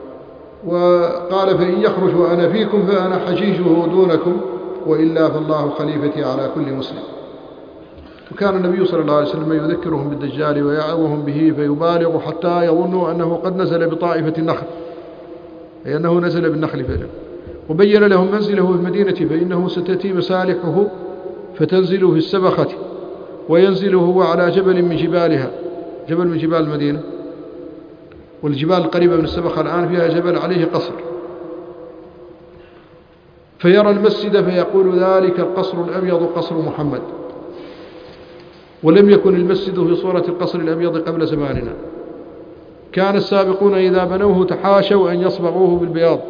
وقال فإن يخرج وأنا فيكم فأنا حجيجه دونكم، وإلا فالله خليفتي على كل مسلم. وكان النبي صلى الله عليه وسلم يذكرهم بالدجال ويعظهم به، فيبالغ حتى يظنوا أنه قد نزل بطائفة النخل، أي أنه نزل بالنخل فعلا. وبين لهم منزله في المدينة، فإنه ستأتي مسالحه فتنزل في السبخة، وينزل هو على جبل من جبالها، جبل من جبال المدينة، والجبال القريبة من السبخة الآن فيها جبل عليه قصر، فيرى المسجد فيقول ذلك القصر الأبيض قصر محمد. ولم يكن المسجد في صورة القصر الأبيض قبل زماننا، كان السابقون إذا بنوه تحاشوا أن يصبغوه بالبياض،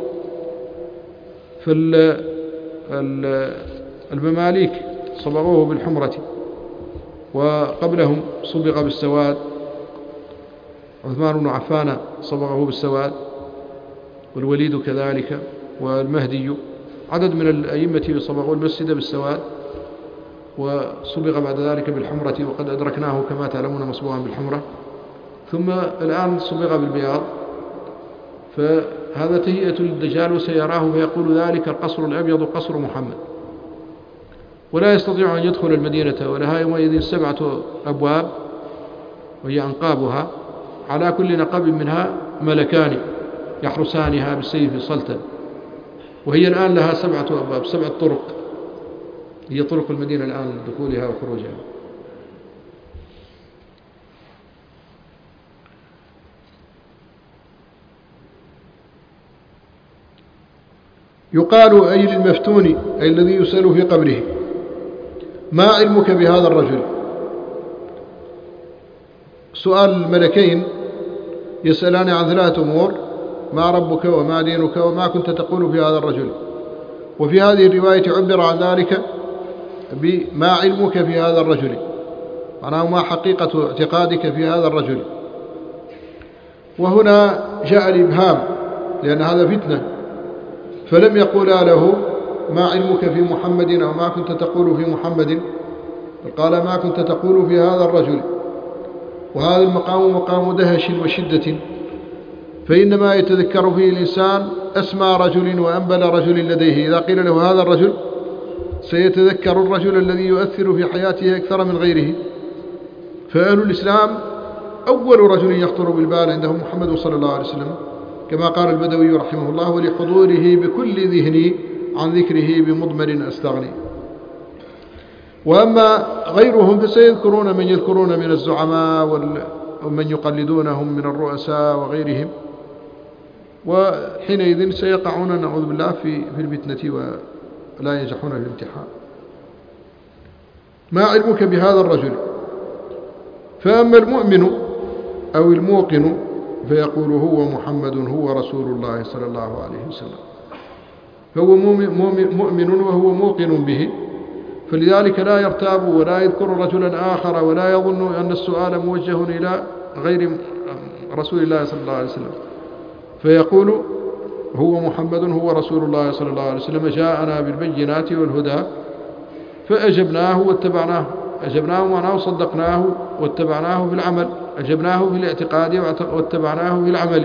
فالمماليك صبغوه بالحمرة، وقبلهم صبغ بالسواد، عثمان بن عفان صبغه بالسواد، والوليد كذلك، والمهدي، عدد من الأئمة صبغوا المسجد بالسواد، وصبغ بعد ذلك بالحمرة، وقد أدركناه كما تعلمون مصبوغا بالحمرة، ثم الآن صبغ بالبياض. فهذا تهيئة للدجال، وسيراه فيقول ذلك القصر الأبيض قصر محمد. ولا يستطيع أن يدخل المدينة، ولها يومئذ 7 أبواب وهي أنقابها، على كل نقب منها ملكان يحرسانها بالسيف صلتا، وهي الآن لها 7 أبواب، 7 طرق، هي طرق المدينة الآن دخولها وخروجها. يقال أي للمفتون، أي الذي يسأل في قبره: ما علمك بهذا الرجل؟ سؤال الملكين يسألان عن 3 أمور: ما ربك وما دينك وما كنت تقول في هذا الرجل. وفي هذه الرواية عبر عن ذلك بما علمك في هذا الرجل، معناه ما حقيقة اعتقادك في هذا الرجل. وهنا جاء الإبهام لأن هذا فتنة، فلم يقولا له ما علمك في محمد أو ما كنت تقول في محمد، قال ما كنت تقول في هذا الرجل. وهذا المقام مقام دهش وشدة، فإنما يتذكر فيه الإنسان أسمى رجل وأنبل رجل لديه. إذا قيل له هذا الرجل سيتذكر الرجل الذي يؤثر في حياته أكثر من غيره. فأهل الإسلام أول رجل يخطر بالبال عندهم محمد صلى الله عليه وسلم، كما قال البدوي رحمه الله: ولحضوره بكل ذهني عن ذكره بمضمر أستغني. وأما غيرهم فسيذكرون من يذكرون من الزعماء ومن يقلدونهم من الرؤساء وغيرهم، وحينئذ سيقعون نعوذ بالله في الفتنة ولا ينجحون في الامتحان. ما علمك بهذا الرجل؟ فأما المؤمن أو الموقن فيقول هو محمد هو رسول الله صلى الله عليه وسلم، فهو مؤمن وهو موقن به، فلذلك لا يرتاب ولا يذكر رجلا آخر ولا يظن أن السؤال موجه إلى غير رسول الله صلى الله عليه وسلم، فيقول هو محمد هو رسول الله صلى الله عليه وسلم جاءنا بالبينات والهدى فأجبناه واتبعناه. أجبناه معناه صدقناه واتبعناه في العمل، أجبناه في الاعتقاد واتبعناه في العمل.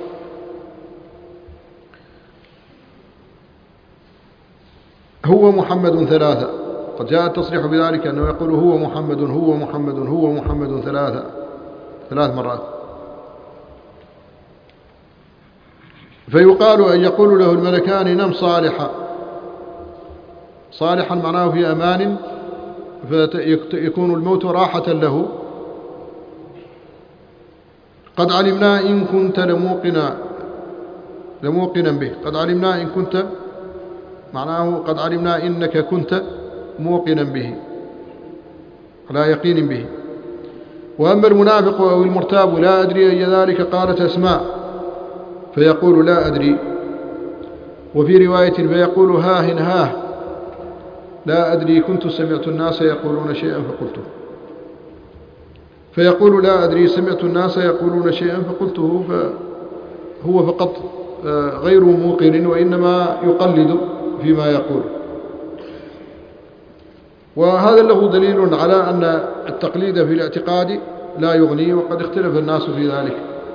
هو محمد ثلاثة، قد جاء التصريح بذلك أنه يقول هو محمد هو محمد هو محمد ثلاث مرات. فيقال أن يقول له الملكان نم صالحا. صالحا معناه في أمان، فيكون الموت راحة له. قد علمنا إن كنت لموقنا به. قد علمنا إن كنت معناه قد علمنا إنك كنت موقنا به على يقين به. وأما المنافق أو المرتاب لا أدري أي ذلك قالت أسماء، فيقول لا أدري. وفي رواية فيقول هاه لا أدري كنت سمعت الناس يقولون شيئا فقلته. فيقول لا أدري سمعت الناس يقولون شيئا فقلته، فهو فقط غير موقن وإنما يقلد فيما يقول. وهذا له دليل على أن التقليد في الاعتقاد لا يغني، وقد اختلف الناس في ذلك.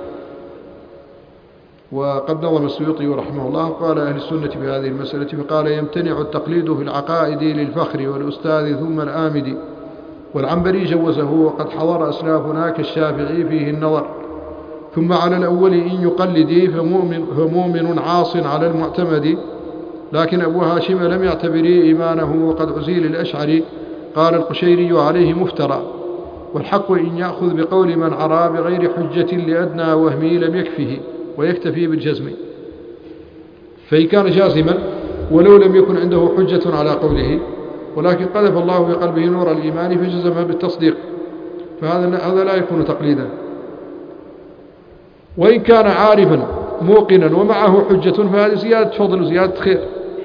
وقد نظم السيوطي رحمه الله قال أهل السنة في هذه المسألة، فقال يمتنع التقليد في العقائد للفخر والأستاذ ثم الآمد، والعنبري جوزه وقد حضر أسلافنا كالشافعي فيه النظر. ثم على الأول إن يقلدي فمؤمن عاص على المعتمد، لكن أبو هاشم لم يعتبري إيمانه وقد عزيل الأشعري. قال القشيري عليه مفترى، والحق إن يأخذ بقول من عرى بغير حجة لأدنى وهمي لم يكفه ويكتفي بالجزم. فإن كان جازما ولو لم يكن عنده حجة على قوله، ولكن قذف الله في قلبه نور الإيمان فجزم بالتصديق، فهذا لا يكون تقليدا. وإن كان عارفا موقنا ومعه حجة فهذه زيادة فضل وزيادة خير.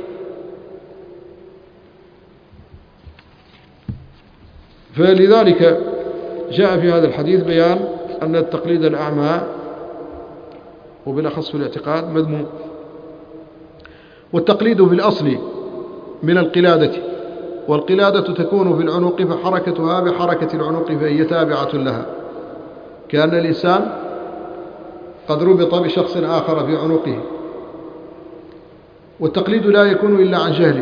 فلذلك جاء في هذا الحديث بيان أن التقليد الأعمى وبالأخص في الاعتقاد مذموم. والتقليد في الأصل من القلادة، والقلادة تكون في العنق فحركتها بحركة العنق فهي تابعة لها، كأن الإنسان قد ربط بشخص آخر في عنقه. والتقليد لا يكون إلا عن جهل،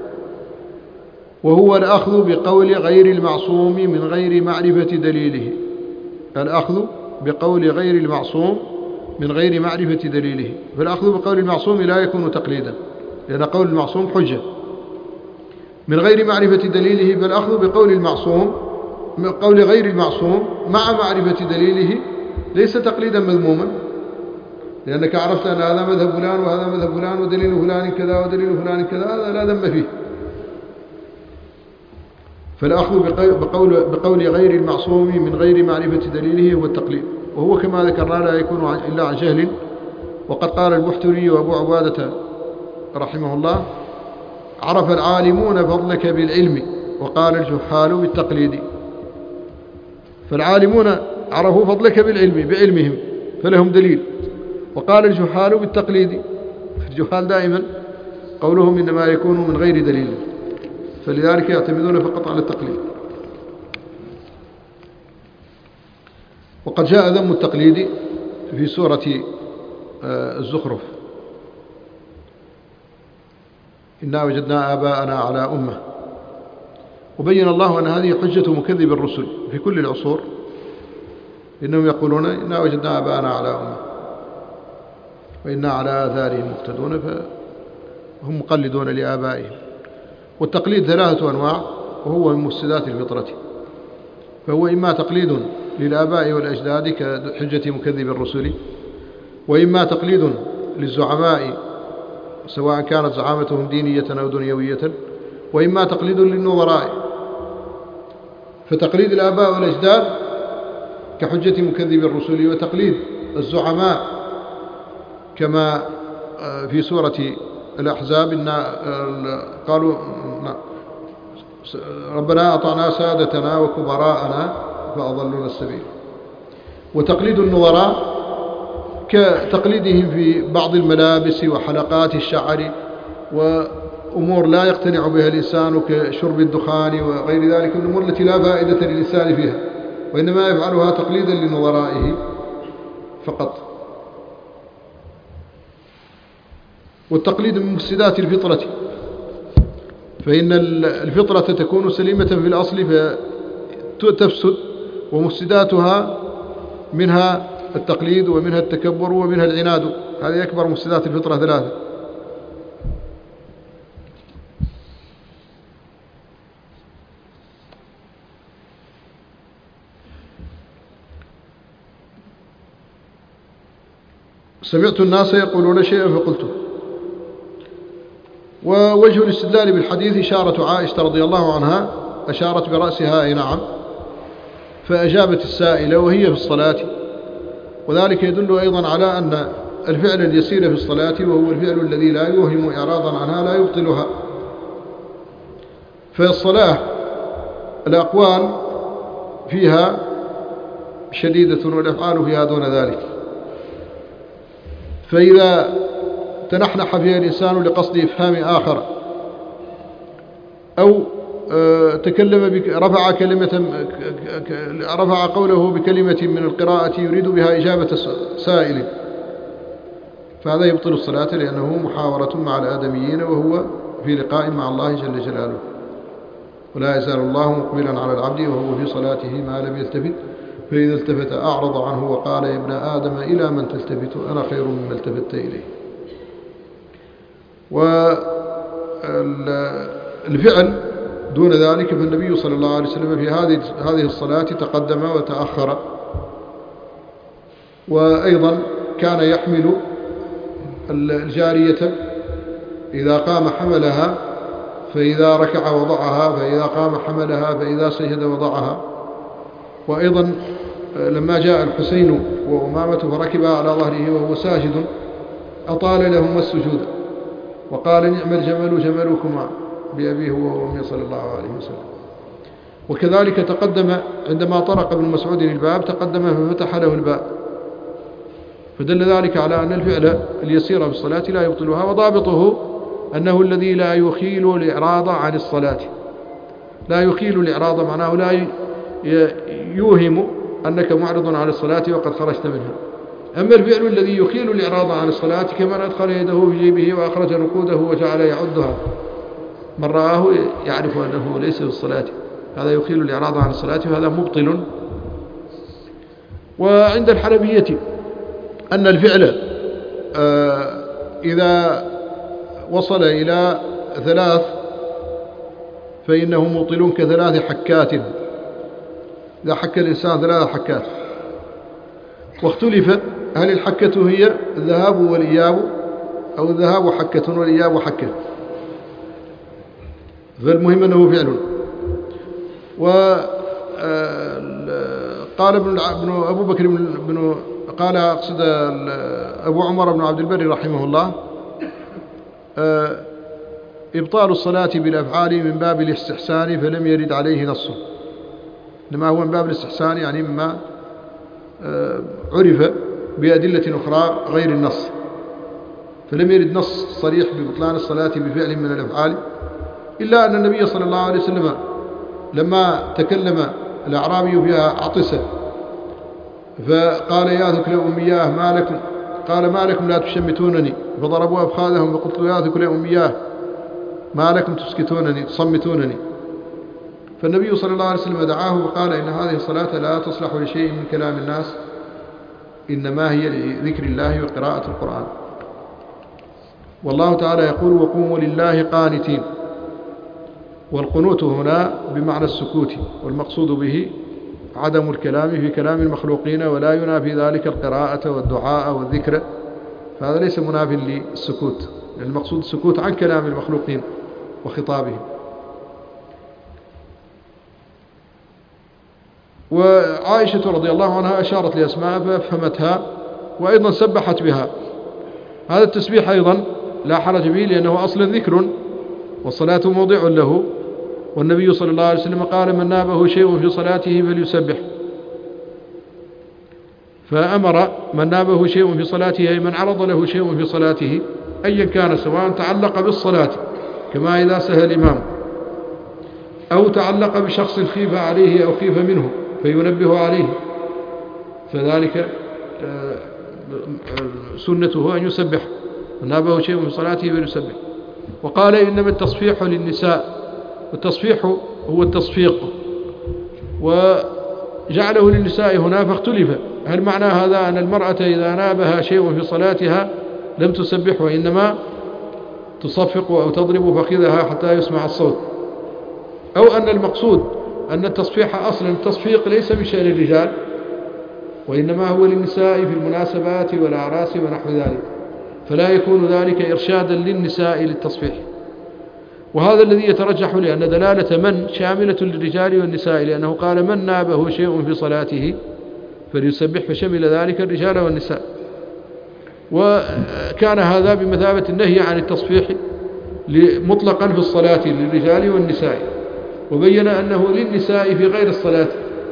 وهو الأخذ بقول غير المعصوم من غير معرفة دليله. الأخذ بقول غير المعصوم من غير معرفة دليله. فالأخذ بقول المعصوم لا يكون تقليدا، لأن قول المعصوم حجة. من غير معرفة دليله، فالأخذ بقول المعصوم من قول غير المعصوم مع معرفة دليله ليس تقليدا مذموما، لأنك عرفت أن هذا مذهب فلان وهذا مذهب فلان ودليل فلان كذا ودليل فلان كذا، هذا لا ذم فيه. فالأخذ بقول غير المعصوم من غير معرفة دليله هو التقليد، وهو كما ذكرنا لا يكون إلا عن جهل. وقد قال البحتري وأبو عبادة رحمه الله: عرف العالمون فضلك بالعلم وقال الجحال بالتقليد. فالعالمون عرفوا فضلك بالعلم بعلمهم فلهم دليل، وقال الجحال بالتقليد. الجحال دائما قولهم إنما يكون من غير دليل، فلذلك يعتمدون فقط على التقليد. وقد جاء ذم التقليد في سورة الزخرف: إنا وجدنا آباءنا على أمة. وبين الله أن هذه حجة مكذب الرسل في كل العصور، إنهم يقولون إنا وجدنا آباءنا على أمة وإنا على آثارهم مقتدون، فهم مقلدون لآبائهم. والتقليد 3 أنواع، وهو من مفسدات الفطرة، فهو إما تقليد للآباء والأجداد كحجة مكذب الرسل، وإما تقليد للزعماء سواء كانت زعامتهم دينية أو دنيوية، وإما تقليد للنظراء. فتقليد الآباء والأجداد كحجة مكذب الرسل، وتقليد الزعماء كما في سورة الأحزاب: إن قالوا ربنا أطعنا سادتنا وكبراءنا فأضلونا السبيل. وتقليد النظراء كتقليدهم في بعض الملابس وحلقات الشعر وأمور لا يقتنع بها الإنسان كشرب الدخان وغير ذلك من الأمور التي لا فائدة للإنسان فيها، وإنما يفعلها تقليدا لنظرائه فقط. والتقليد من مفسدات الفطرة، فإن الفطرة تكون سليمة في الأصل فتفسد، ومفسداتها منها التقليد ومنها التكبر ومنها العناد. هذه أكبر مفسدات الفطرة 3. سمعت الناس يقولون شيئا فقلته. ووجه الاستدلال بالحديث إشارة عائشة رضي الله عنها، أشارت برأسها أي نعم، فأجابت السائلة وهي في الصلاة. وذلك يدل أيضا على أن الفعل اليسير في الصلاة، وهو الفعل الذي لا يوهم إعراضا عنها، لا يبطلها. فالصلاة الأقوال فيها شديدة والأفعال فيها دون ذلك. فإذا تنحنح فيها الإنسان لقصد إفهام آخر، أو تكلم رفع قوله بكلمة من القراءة يريد بها إجابة سائل، فهذا يبطل الصلاة، لأنه محاورة مع الآدميين وهو في لقاء مع الله جل جلاله. ولا يزال الله مقبلا على العبد وهو في صلاته ما لم يلتفت، فإذا التفت أعرض عنه وقال يا ابن آدم إلى من تلتفت أنا خير مما التفت إليه. والفعل دون ذلك، فالنبي صلى الله عليه وسلم في هذه الصلاة تقدم وتأخر. وأيضا كان يحمل الجارية إذا قام حملها، فإذا ركع وضعها، فإذا قام حملها، فإذا سجد وضعها. وأيضا لما جاء الحسين وأمامة فركب على ظهره وهو ساجد أطال لهما السجود، وقال نعم الجمل جملكما بأبيه وأمي صلى الله عليه وسلم. وكذلك تقدم عندما طرق ابن مسعود الباب تقدم ففتح له الباب، فدل ذلك على أن الفعل اليسير في الصلاة لا يبطلها. وضابطه أنه الذي لا يخيل الإعراض عن الصلاة. لا يخيل الإعراض معناه لا يوهم أنك معرض عن الصلاة وقد خرجت منها. أما الفعل الذي يخيل الإعراض عن الصلاة كمن أدخل يده في جيبه وأخرج نقوده وجعل يعدها، من رآه يعرف أنه ليس في الصلاة، هذا يخيل الإعراض عن الصلاة وهذا مبطل. وعند الحنفية أن الفعل إذا وصل إلى 3 فإنه مبطل ك3 حكات، إذا حك الإنسان 3 حكات. واختلف هل الحكة هي الذهاب والإياب أو الذهاب حكة والإياب حكة، فالمهم أنه فعل. وقال أبو بكر قال أقصد أبو عمر بن عبد البر رحمه الله إبطال الصلاة بالأفعال من باب الاستحسان فلم يرد عليه نص، إنما هو من باب الاستحسان يعني مما عرف بأدلة أخرى غير النص، فلم يرد نص صريح ببطلان الصلاة بفعل من الأفعال، إلا أن النبي صلى الله عليه وسلم لما تكلم الأعرابي فيها عطسه فقال يا ذكر أمياه ما لكم قال ما لكم لا تشمتونني؟ فضربوا أفخاذهم فقلت يا ذكر أمياه ما لكم تسكتونني تصمتونني؟ فالنبي صلى الله عليه وسلم دعاه وقال إن هذه الصلاة لا تصلح لشيء من كلام الناس، إنما هي لذكر الله وقراءة القرآن. والله تعالى يقول وقوموا لله قانتين، والقنوت هنا بمعنى السكوت، والمقصود به عدم الكلام في كلام المخلوقين، ولا ينافي ذلك القراءة والدعاء والذكر، فهذا ليس مناف للسكوت، لأن المقصود السكوت عن كلام المخلوقين وخطابهم. وعائشة رضي الله عنها أشارت لأسماء فأفهمتها وأيضا سبحت بها. هذا التسبيح أيضا لا حرج به، لأنه أصلا ذكر والصلاة موضع له، والنبي صلى الله عليه وسلم قال من نابه شيء في صلاته فليسبح، فأمر من نابه شيء في صلاته أي من عرض له شيء في صلاته أيا كان، سواء تعلق بالصلاة كما إذا سهى الإمام، أو تعلق بشخص خيف عليه أو خيف منه فينبه عليه، فذلك سنته أن يسبح، من نابه شيء في صلاته فليسبح. وقال إنما التصفيح للنساء، والتصفيح هو التصفيق، وجعله للنساء هنا فاختلف، هل معنى هذا أن المرأة إذا نابها شيء في صلاتها لم تسبح وإنما تصفق أو تضرب فخذها حتى يسمع الصوت، أو أن المقصود أن التصفيح أصلا التصفيق ليس من شأن الرجال وإنما هو للنساء في المناسبات والأعراس ونحو ذلك، فلا يكون ذلك إرشادا للنساء للتصفيح. وهذا الذي يترجح، لأن دلالة من شاملة للرجال والنساء، لأنه قال من نابه شيء في صلاته فليسبح، فشمل ذلك الرجال والنساء، وكان هذا بمثابة النهي عن التصفيح مطلقا في الصلاة للرجال والنساء، وبين أنه للنساء في غير الصلاة،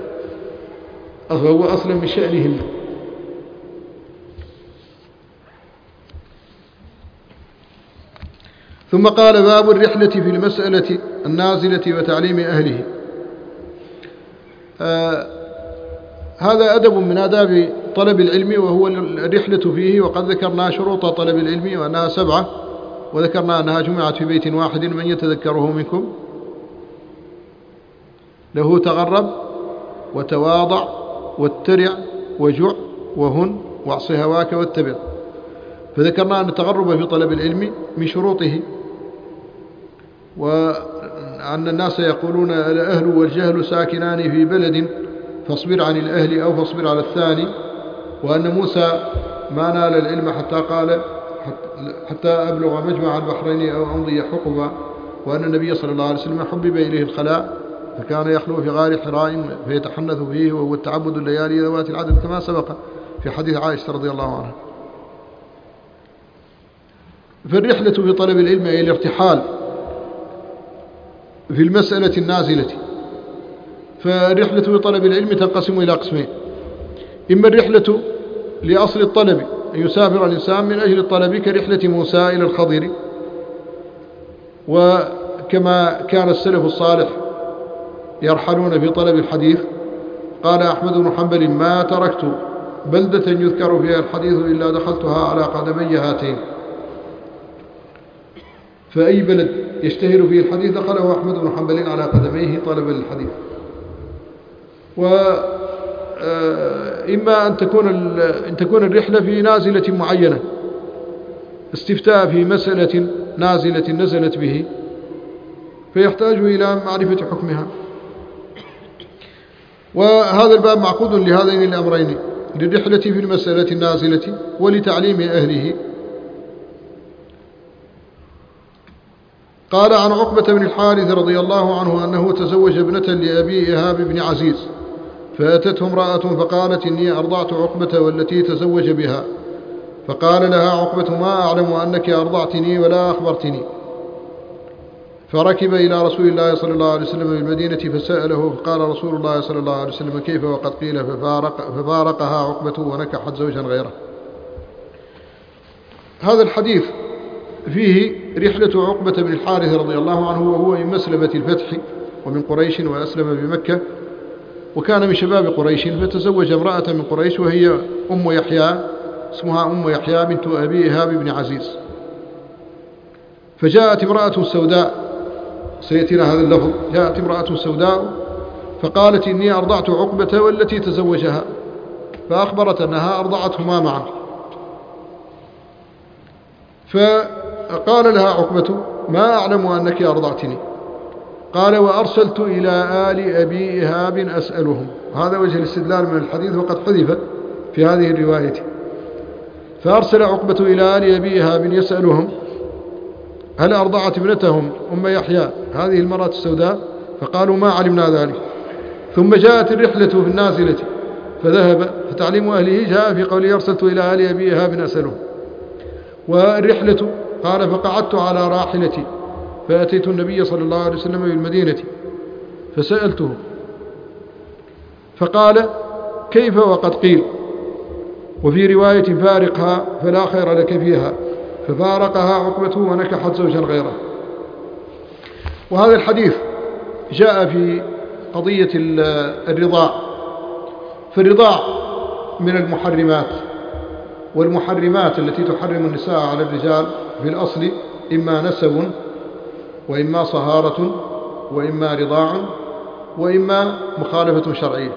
فهو أصلا من شأنهن. ثم قال باب الرحلة في المسألة النازلة وتعليم أهله. هذا أدب من آداب طلب العلم، وهو الرحلة فيه، وقد ذكرنا شروط طلب العلم وأنها 7، وذكرنا أنها جمعت في بيت واحد من يتذكره منكم، له تغرب وتواضع واترع وجع وهن واعص هواك واتبع. فذكرنا أن التغرب في طلب العلم من شروطه، وأن الناس يقولون الأهل والجهل ساكنان في بلد فاصبر عن الأهل أو فاصبر على الثاني، وأن موسى ما نال العلم حتى أبلغ مجمع البحرين أو أمضي حقبا، وأن النبي صلى الله عليه وسلم حبب إليه الخلاء فكان يخلو في غار حراء فيتحنث فيه، وهو التعبد الليالي ذوات العدد كما سبق في حديث عائشة رضي الله عنها. فالرحلة في طلب العلم أي الارتحال في المسألة النازلة. فالرحلة في طلب العلم تنقسم إلى قسمين: إما الرحلة لأصل الطلب، أن يسافر الإنسان من أجل الطلب كرحلة موسى إلى الخضر، وكما كان السلف الصالح يرحلون في طلب الحديث. قال أحمد بن حنبل ما تركت بلدة يذكر فيها الحديث إلا دخلتها على قدمي هاتين، فأي بلد يشتهر فيه الحديث دخله أحمد بن حنبل على قدميه طلبا للحديث. وإما أن تكون الرحلة في نازلة معينة، استفتاء في مسألة نازلة نزلت به فيحتاج إلى معرفة حكمها. وهذا الباب معقود لهذين الأمرين: للرحلة في المسألة النازلة ولتعليم أهله. قال عن عقبة بن الحارث رضي الله عنه أنه تزوج ابنة لأبي إيهاب بن عزيز، فأتته امرأة فقالت إني أرضعت عقبة والتي تزوج بها، فقال لها عقبة ما أعلم أنك أرضعتني ولا أخبرتني. فركب إلى رسول الله صلى الله عليه وسلم بالمدينة فسأله، فقال رسول الله صلى الله عليه وسلم كيف وقد قيل، ففارقها عقبة ونكحت زوجا غيره. هذا الحديث فيه رحلة عقبة بن الحارث رضي الله عنه، وهو من مسلمة الفتح ومن قريش، وأسلم بمكة وكان من شباب قريش، فتزوج امرأة من قريش وهي أم يحيى اسمها أم يحيى بنت أبي إيهاب بن عزيز. فجاءت امرأة سوداء، سيأتينا هذا اللفظ، جاءت امرأة سوداء فقالت إني أرضعت عقبة والتي تزوجها، فأخبرت أنها أرضعتهما معا. فقال لها عقبة ما أعلم أنك أرضعتني. قال وأرسلت إلى آل أبي إيهاب أسألهم. هذا وجه الاستدلال من الحديث وقد حذف في هذه الرواية. فأرسل عقبة إلى آل أبي إيهاب يسألهم هل أرضعت ابنتهم أم يحيى هذه المرأة السوداء؟ فقالوا ما علمنا ذلك. ثم جاءت الرحلة في النازلة فذهب، فتعليم أهله جاء في قوله أرسلت إلى آل أبي إيهاب أسألهم. والرحلة قال فقعدت على راحلتي فأتيت النبي صلى الله عليه وسلم بالمدينة فسألته فقال كيف وقد قيل، وفي رواية فارقها فلا خير لك فيها، ففارقها عقبة ونكحت زوجا غيره. وهذا الحديث جاء في قضية الرضاع. فالرضاع من المحرمات، والمحرمات التي تحرم النساء على الرجال في الأصل إما نسب وإما صهارة وإما رضاع وإما مخالفة شرعية.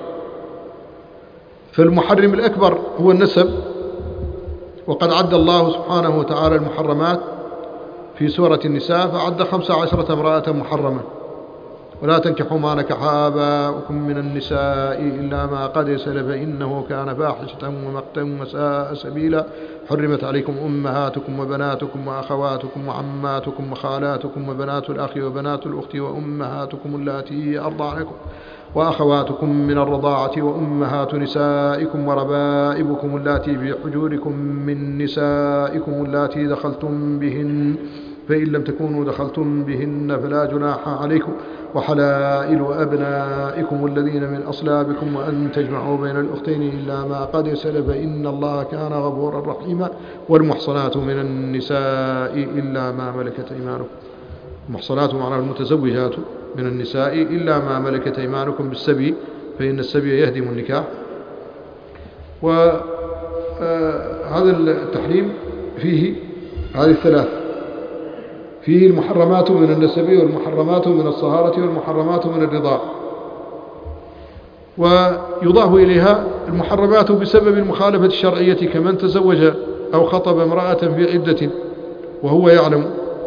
فالمحرم الأكبر هو النسب، وقد عد الله سبحانه وتعالى المحرمات في سورة النساء فعد 15 امرأة محرمة. ولا تنكحوا ما نكح آباؤكم من النساء إلا ما قد سلف إنه كان فاحشة ومقتا وساء سبيلا. حرمت عليكم أمهاتكم وبناتكم وأخواتكم وعماتكم وخالاتكم وبنات الأخ وبنات الأخت وأمهاتكم اللاتي أرضعنكم وأخواتكم من الرضاعة وأمهات نسائكم وربائبكم اللاتي في حجوركم من نسائكم اللاتي دخلتم بهن، فإن لم تكونوا دخلتم بهن فلا جناح عليكم، وحلائل أبنائكم الذين من أصلابكم، وأن تجمعوا بين الأختين إلا ما قد سلف إن الله كان غفورا رحيما. والمحصنات من النساء إلا ما ملكت أيمانكم. المحصنات معناها المتزوجات من النساء إلا ما ملكت أيمانكم بالسبي، فإن السبي يهدم النكاح. وهذا التحريم فيه هذه الثلاث، فيه المحرمات من النسب والمحرمات من الصهارة والمحرمات من الرضاع. ويضاف إليها المحرمات بسبب المخالفة الشرعية كمن تزوج أو خطب امرأة في عدة وهو يعلم.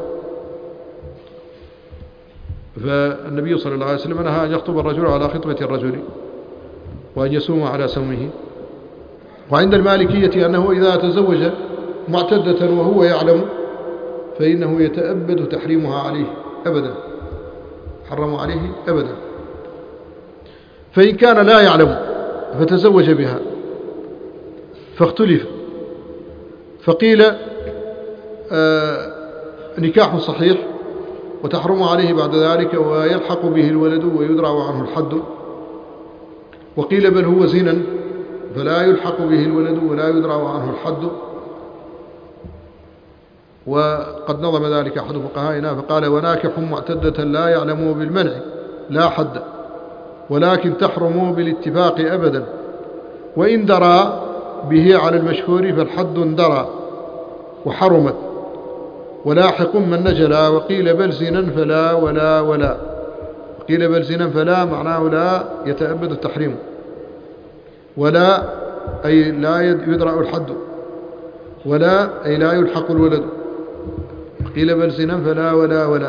فالنبي صلى الله عليه وسلم نهى أن يخطب الرجل على خطبة الرجل وأن يسوم على سومه. وعند المالكية أنه إذا تزوج معتدة وهو يعلم فإنه يتأبد تحريمها عليه أبدا، حرم عليه أبدا. فإن كان لا يعلم فتزوج بها فاختلف، فقيل نكاح صحيح وتحرم عليه بعد ذلك ويلحق به الولد ويدرع عنه الحد، وقيل بل هو زنا فلا يلحق به الولد ولا يدرع عنه الحد. وقد نظم ذلك أحد فقهائنا فقال وناكح معتدة لا يعلم بالمنع لا حد، ولكن تحرم بالاتفاق أبدا، وإن درى به على المشهور فالحد درى وحرمت، ولاحق من نجلا. وقيل بل زنا فلا ولا ولا، قيل بل زنا فلا معناه لا يتأبد التحريم، ولا أي لا يدرأ الحد، ولا أي لا يلحق الولد. قيل بل زنا فلا ولا ولا.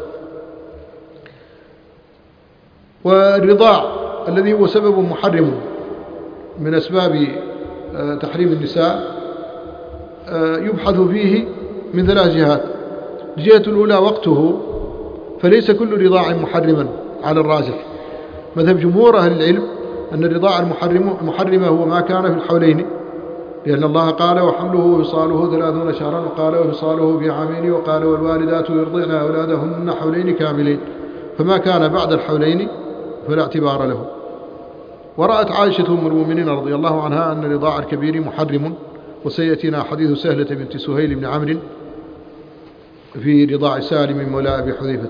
والرضاع الذي هو سبب محرم من أسباب تحريم النساء يبحث فيه من 3 جهات. الجهة الأولى وقته، فليس كل رضاع محرما على الراجح. مذهب جمهور أهل العلم أن الرضاع المحرم هو ما كان في الحولين، لأن الله قال وحمله وفصاله 30 شهرا، وقال وفصاله في عامين، وقال والوالدات يرضعن أولادهن حولين كاملين، فما كان بعد الحولين فلا اعتبار له. ورأت عائشة أم المؤمنين رضي الله عنها أن الرضاع الكبير محرم، وسيأتينا حديث سهلة بنت سهيل بن عمرو في رضاع سالم مولى أبي حذيفة.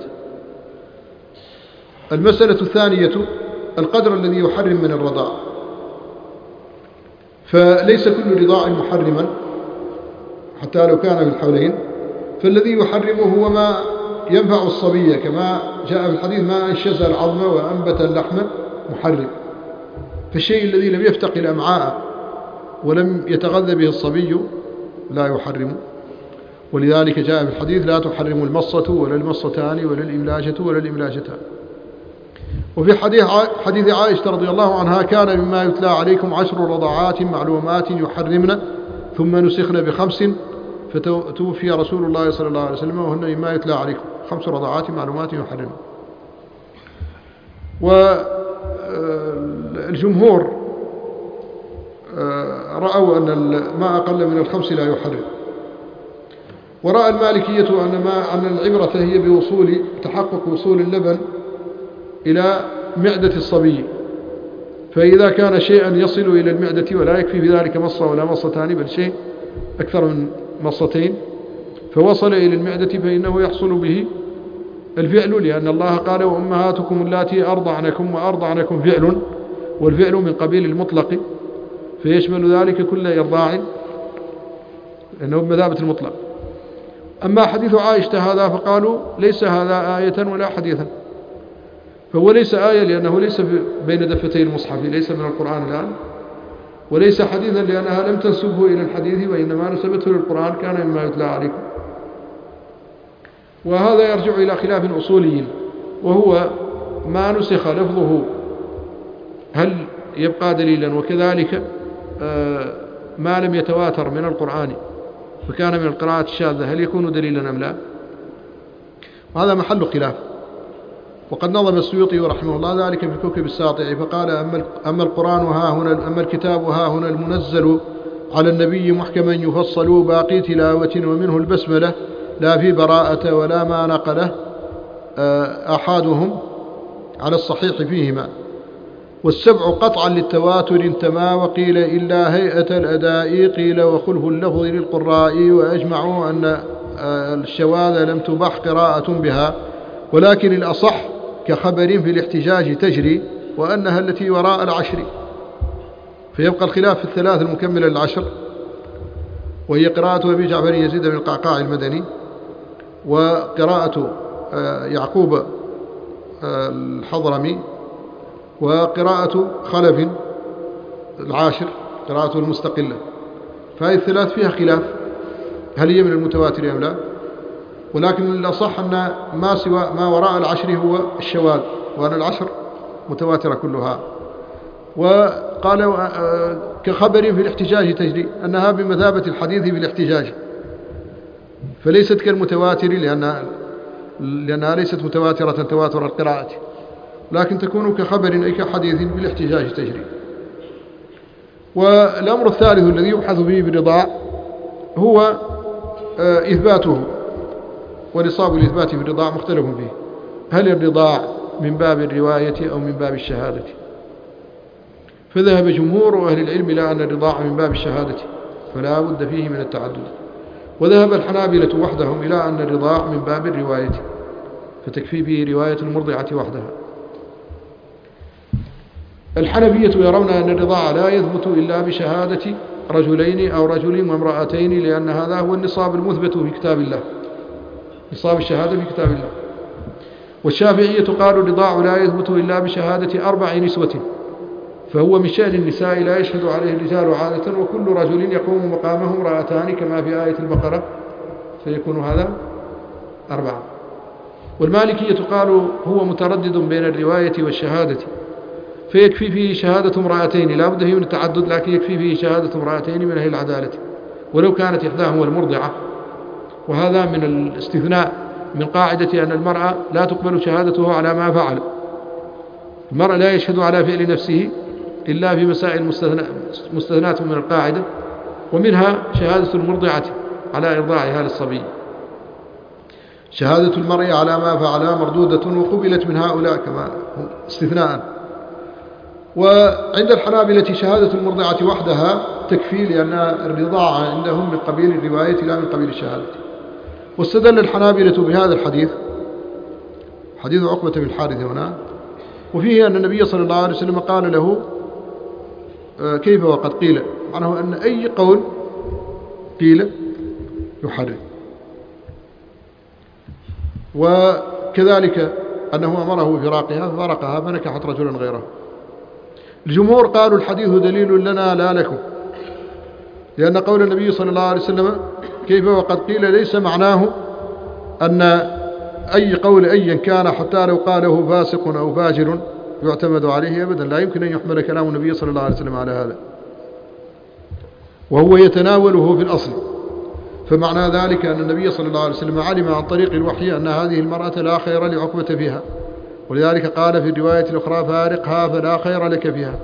المسألة الثانية القدر الذي يحرم من الرضاع. فليس كل رضاع محرما حتى لو كان في الحولين، فالذي يحرمه هو ما ينفع الصبي، كما جاء في الحديث: ما أنشز العظم وأنبت اللحم محرم. فالشيء الذي لم يفتق الأمعاء ولم يتغذى به الصبي لا يحرم. ولذلك جاء في الحديث: لا تحرم المصة ولا المصتان ولا الإملاجة ولا الإملاجتان. وفي حديث عائشة رضي الله عنها: كان مما يتلى عليكم 10 رضعات معلومات يحرمن ثم نسخن ب5 فتوفي رسول الله صلى الله عليه وسلم وهن مما يتلى عليكم 5 رضعات معلومات يحرمن. والجمهور رأوا أن ما أقل من 5 لا يحرم. ورأى المالكية أن العبرة هي بوصول تحقق وصول اللبن إلى معدة الصبي، فإذا كان شيئا يصل إلى المعدة ولا يكفي في ذلك مصة ولا مصتان بل شيء أكثر من مصتين فوصل إلى المعدة فإنه يحصل به الفعل، لأن الله قال: وأمهاتكم اللاتي أرضعنكم وأرضعنكم فعل، والفعل من قبيل المطلق فيشمل ذلك كل إرضاع لأنه بمثابة المطلق. أما حديث عائشة هذا فقالوا: ليس هذا آية ولا حديثا، فهو ليس آية لأنه ليس بين دفتي المصحف، ليس من القرآن الآن، وليس حديثا لأنها لم تنسبه إلى الحديث وإنما نسبته للقرآن: كان مما يتلى عليكم. وهذا يرجع إلى خلاف أصولي، وهو ما نسخ لفظه هل يبقى دليلا، وكذلك ما لم يتواتر من القرآن فكان من القراءة الشاذة هل يكون دليلا أم لا؟ وهذا محل خلاف. وقد نظم السيوطي رحمه الله ذلك في كوكب الساطع فقال: أما القرآن ها هنا، أما الكتاب ها هنا المنزل على النبي محكما يفصل باقي تلاوة ومنه البسملة، لا في براءة ولا ما نقله أحادهم على الصحيح فيهما، والسبع قطعا للتواتر انتما، وقيل إلا هيئة الأداء قيل وخلف اللفظ للقراء، وأجمعوا أن الشواذ لم تبح قراءة بها، ولكن الأصح كخبر في الاحتجاج تجري، وأنها التي وراء العشر. فيبقى الخلاف في الثلاث المكملة للعشر، وهي قراءة أبي جعفر يزيد بن القعقاع المدني، وقراءة يعقوب الحضرمي، وقراءة خلف العاشر قراءته المستقلة. فهذه الثلاث فيها خلاف هل هي من المتواتر أم لا، ولكن الأصح أن ما سوى ما وراء العشر هو الشواذ، وأن العشر متواترة كلها. وقال كخبر في الاحتجاج تجري، أنها بمثابة الحديث في الاحتجاج، فليست كالمتواتر لأنها ليست متواترة تواتر القراءة، لكن تكون كخبر أي كحديث بالاحتجاج تجري. والأمر الثالث الذي يبحث فيه بالرضاع هو إثباته، ونصاب الإثبات في الرضاع مختلف فيه: هل الرضاع من باب الرواية أو من باب الشهادة؟ فذهب جمهور أهل العلم إلى أن الرضاع من باب الشهادة فلا بد فيه من التعدد، وذهب الحنابلة وحدهم إلى أن الرضاع من باب الرواية فتكفي به رواية المرضعة وحدها. الحنفية يرون أن الرضاع لا يثبت إلا بشهادة رجلين أو رجل وامرأتين، لأن هذا هو النصاب المثبت في كتاب الله، نصاب الشهادة في كتاب الله. والشافعية قالوا الرضاع لا يثبت إلا بشهادة 4 نسوة، فهو من شأن النساء لا يشهد عليه الرجال عادة، وكل رجل يقوم مقامه امرأتان كما في آية البقرة، فيكون هذا 4. والمالكية قالوا هو متردد بين الرواية والشهادة، فيكفي فيه شهادة امرأتين، لا بد فيه من التعدد، لكن يكفي فيه شهادة امرأتين من أهل العدالة ولو كانت إحداهما المرضعة. وهذا من الاستثناء من قاعدة أن المرأة لا تقبل شهادته على ما فعل، المرأة لا يشهد على فعل نفسه إلا في مسائل مستثنات من القاعدة، ومنها شهادة المرضعة على إرضاعها للصبي. شهادة المرء على ما فعل مردودة وقبلت من هؤلاء كما استثناء. وعند الحنابلة شهادة المرضعة وحدها تكفي، لأن الرضاعة عندهم من قبيل الرواية لا من قبيل الشهادة. واستدل الحنابلة بهذا الحديث، حديث عقبة بن الحارث هنا، وفيه أن النبي صلى الله عليه وسلم قال له: كيف وقد قيل معناه أن أي قول قيل يحرم. وكذلك أنه أمره بفراقها ففرقها فنكحت رجلا غيره. الجمهور قالوا الحديث دليل لنا لا لكم، لأن قول النبي صلى الله عليه وسلم كيف وقد قيل ليس معناه أن أي قول أيا كان حتى لو قاله فاسق أو فاجر يعتمد عليه أبدا، لا يمكن أن يحمل كلام النبي صلى الله عليه وسلم على هذا، وهو يتناوله في الأصل. فمعنى ذلك أن النبي صلى الله عليه وسلم علم عن طريق الوحي أن هذه المرأة لا خير لعقبة فيها، ولذلك قال في الرواية الأخرى فارقها فلا خير لك فيها.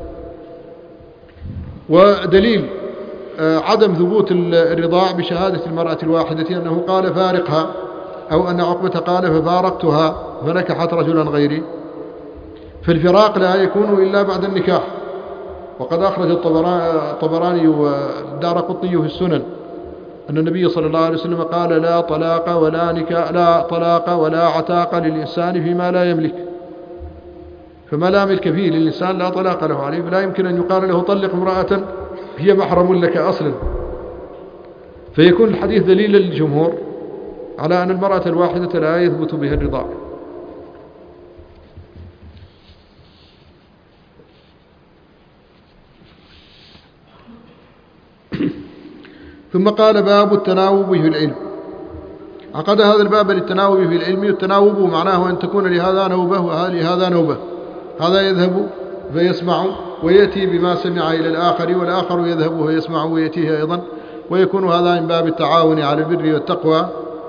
ودليل عدم ثبوت الرضاع بشهادة المرأة الواحدة أنه قال فارقها، أو أن عقبة قال ففارقتها فنكحت رجلا غيري. فالفراق لا يكون إلا بعد النكاح. وقد أخرج الطبراني والدارقطني في السنن أن النبي صلى الله عليه وسلم قال لا طلاق ولا عتاق للإنسان فيما لا يملك. فما لا ملك فيه للإنسان لا طلاق له عليه، فلا يمكن أن يقال له طلق امرأة هي محرم لك أصلا. فيكون الحديث دليلا للجمهور على أن المرأة الواحدة لا يثبت بها الرضاع. ثم قال باب التناوب في العلم. عقد هذا الباب للتناوب في العلم. التناوب معناه أن تكون لهذا نوبة ولهذا نوبة، هذا يذهب فيسمع ويأتي بما سمع إلى الآخر، والآخر يذهب ويسمع ويأتيه أيضا، ويكون هذا من باب التعاون على البر والتقوى.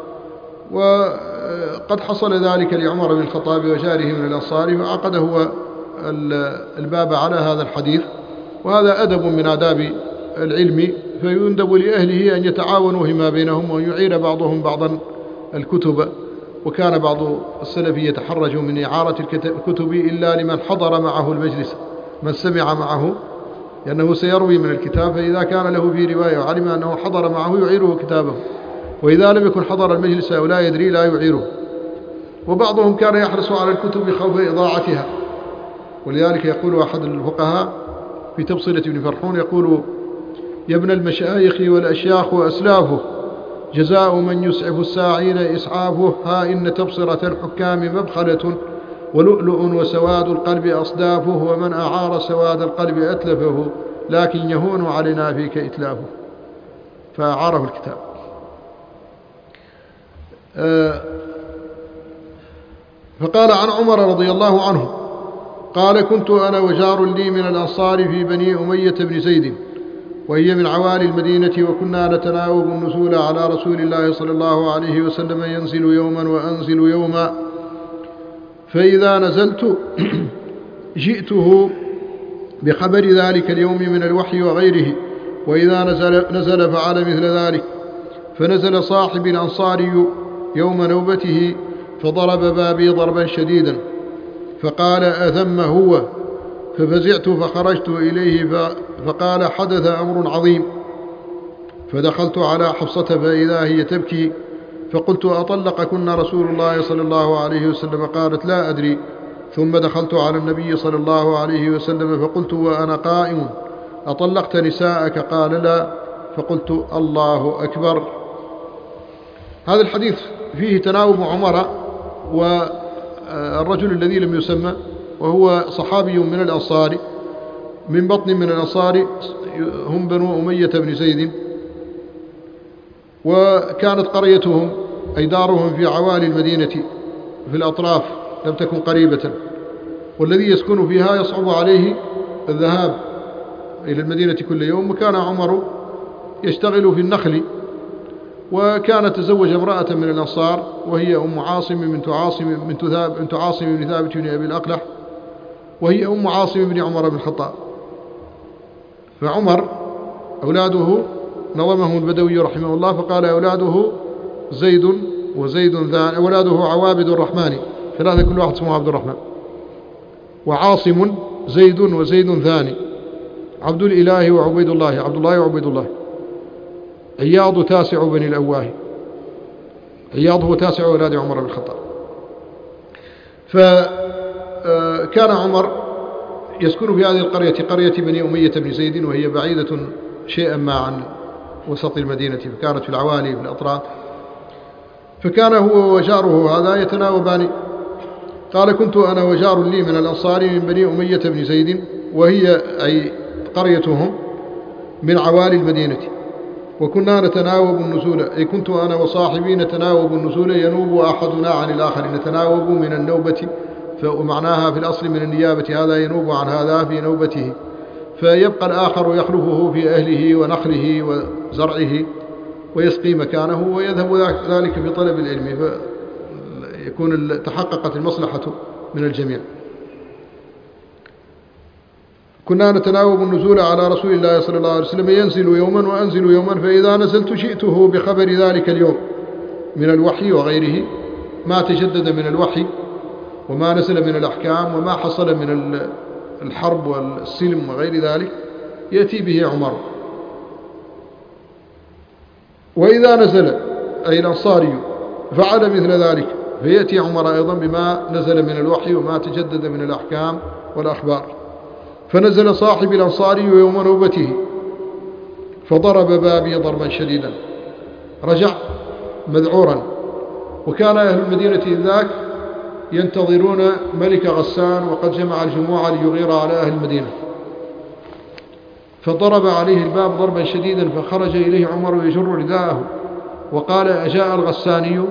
وقد حصل ذلك لعمر بن الخطاب وجاره من الأنصار، فعقد هو الباب على هذا الحديث. وهذا أدب من آداب العلم، فيندب لأهله أن يتعاونوا فيما بينهم وأن يعير بعضهم بعضا الكتب. وكان بعض السلف يتحرج من إعارة الكتب إلا لمن حضر معه المجلس، من سمع معه، لأنه سيروي من الكتاب، فإذا كان له في رواية وعلم أنه حضر معه يعيره كتابه، وإذا لم يكن حضر المجلس أو لا يدري لا يعيره. وبعضهم كان يحرص على الكتب خوف إضاعتها، ولذلك يقول أحد الفقهاء في تبصرة ابن فرحون يقول يا ابن المشايخ والأشياخ وأسلافه جزاء من يسعف الساعين إسعافه، ها إن تبصرة الحكام مبخلة ولؤلؤ وسواد القلب أصدافه، ومن أعار سواد القلب أتلفه لكن يهون علينا فيك إتلافه. فأعاره الكتاب. فقال عن عمر رضي الله عنه قال كنت أنا وجار لي من الأنصار في بني أمية بن زيد، وهي من عوالي المدينة، وكنا نتناوب النزول على رسول الله صلى الله عليه وسلم، ينزل يوما وأنزل يوما، فإذا نزلت جئته بخبر ذلك اليوم من الوحي وغيره، وإذا نزل فعل مثل ذلك. فنزل صاحب الأنصاري يوم نوبته فضرب بابي ضربا شديدا، فقال أثم هو؟ ففزعت فخرجت إليه فقال حدث أمر عظيم. فدخلت على حفصة فإذا هي تبكي، فقلت أطلقكن رسول الله صلى الله عليه وسلم؟ قالت لا أدري. ثم دخلت على النبي صلى الله عليه وسلم فقلت وأنا قائم أطلقت نساءك؟ قال لا. فقلت الله أكبر. هذا الحديث فيه تناوب عمر والرجل الذي لم يسمى، وهو صحابي من الأنصار، من بطن من الأنصار، هم بنو أمية بن زيد، وكانت قريتهم أي دارهم في عوالي المدينة في الأطراف، لم تكن قريبة، والذي يسكن فيها يصعب عليه الذهاب إلى المدينة كل يوم. وكان عمر يشتغل في النخل، وكان تزوج امرأة من الأنصار وهي أم عاصم بنت عاصم بن ثابت بن أبي الأقلح، وهي أم عاصم بن عمر بن الخطاب. فعمر أولاده نظمه البدوي رحمه الله فقال أولاده زيد وزيد ثاني، أولاده عوابد الرحمن، ثلاثة كل واحد اسمه عبد الرحمن، وعاصم زيد وزيد ثاني، عبد الإله وعبيد الله، عبد الله وعبيد الله. عياض تاسع بني الأواه، عياض هو تاسع أولاد عمر بن الخطاب. فكان عمر يسكن في هذه القرية، قرية بني أمية بن زيد، وهي بعيدة شيئا ما عن وسط المدينة، فكانت في العوالي في الأطراف. فكان هو وجاره هذا يتناوبان. قال: كنت أنا وجار لي من الأنصار من بني أمية بن زيد، وهي أي قريتهم من عوالي المدينة، وكنا نتناوب النزول، أي كنت أنا وصاحبي نتناوب النزول، ينوب أحدنا عن الآخر، نتناوب من النوبة، فمعناها في الأصل من النيابة، هذا ينوب عن هذا في نوبته، فيبقى الآخر يخلفه في أهله ونخله وزرعه ويسقي مكانه، ويذهب ذلك في طلب العلم، فيكون تحققت المصلحة من الجميع. كنا نتناوب النزول على رسول الله صلى الله عليه وسلم، ينزل يوما وأنزل يوما، فإذا نزلت جئته بخبر ذلك اليوم من الوحي وغيره، ما تجدد من الوحي وما نزل من الأحكام وما حصل من الحرب والسلم وغير ذلك، يأتي به عمر. وإذا نزل أي الأنصاري فعل مثل ذلك، فيأتي عمر أيضا بما نزل من الوحي وما تجدد من الأحكام والأخبار. فنزل صاحب الأنصاري يوم نوبته فضرب بابي ضربا شديدا، رجع مذعورا. وكان أهل المدينة ذاك ينتظرون ملك غسان، وقد جمع الجموع ليغير على أهل المدينة، فضرب عليه الباب ضربا شديدا، فخرج إليه عمر يجر رداءه وقال: أجاء الغساني؟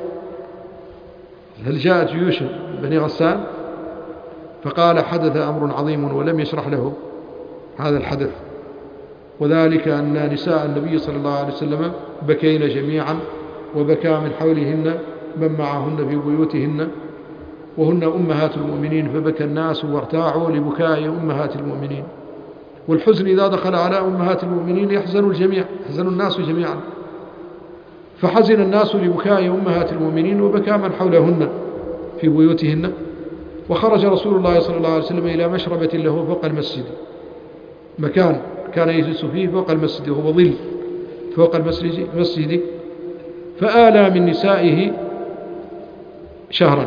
هل جاءت جيوش بني غسان؟ فقال: حدث أمر عظيم، ولم يشرح له هذا الحدث، وذلك أن نساء النبي صلى الله عليه وسلم بكين جميعا، وبكى من حولهن من معهن في بيوتهن، وهن أمهات المؤمنين، فبكى الناس وارتاعوا لبكاء أمهات المؤمنين. والحزن إذا دخل على أمهات المؤمنين يحزن الجميع، يحزن الناس جميعا، فحزن الناس لبكاء أمهات المؤمنين، وبكى من حولهن في بيوتهن. وخرج رسول الله صلى الله عليه وسلم إلى مشربة له فوق المسجد، مكان كان يجلس فيه فوق المسجد، وهو ظل فوق المسجد، فآلى من نسائه شهرا.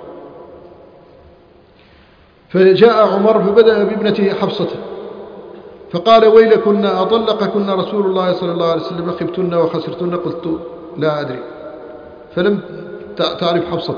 فجاء عمر فبدأ بابنته حفصة فقال: ويلكن أطلقكن رسول الله صلى الله عليه وسلم، خبتن وخسرتن؟ قلت: لا أدري. فلم تعرف حفصة،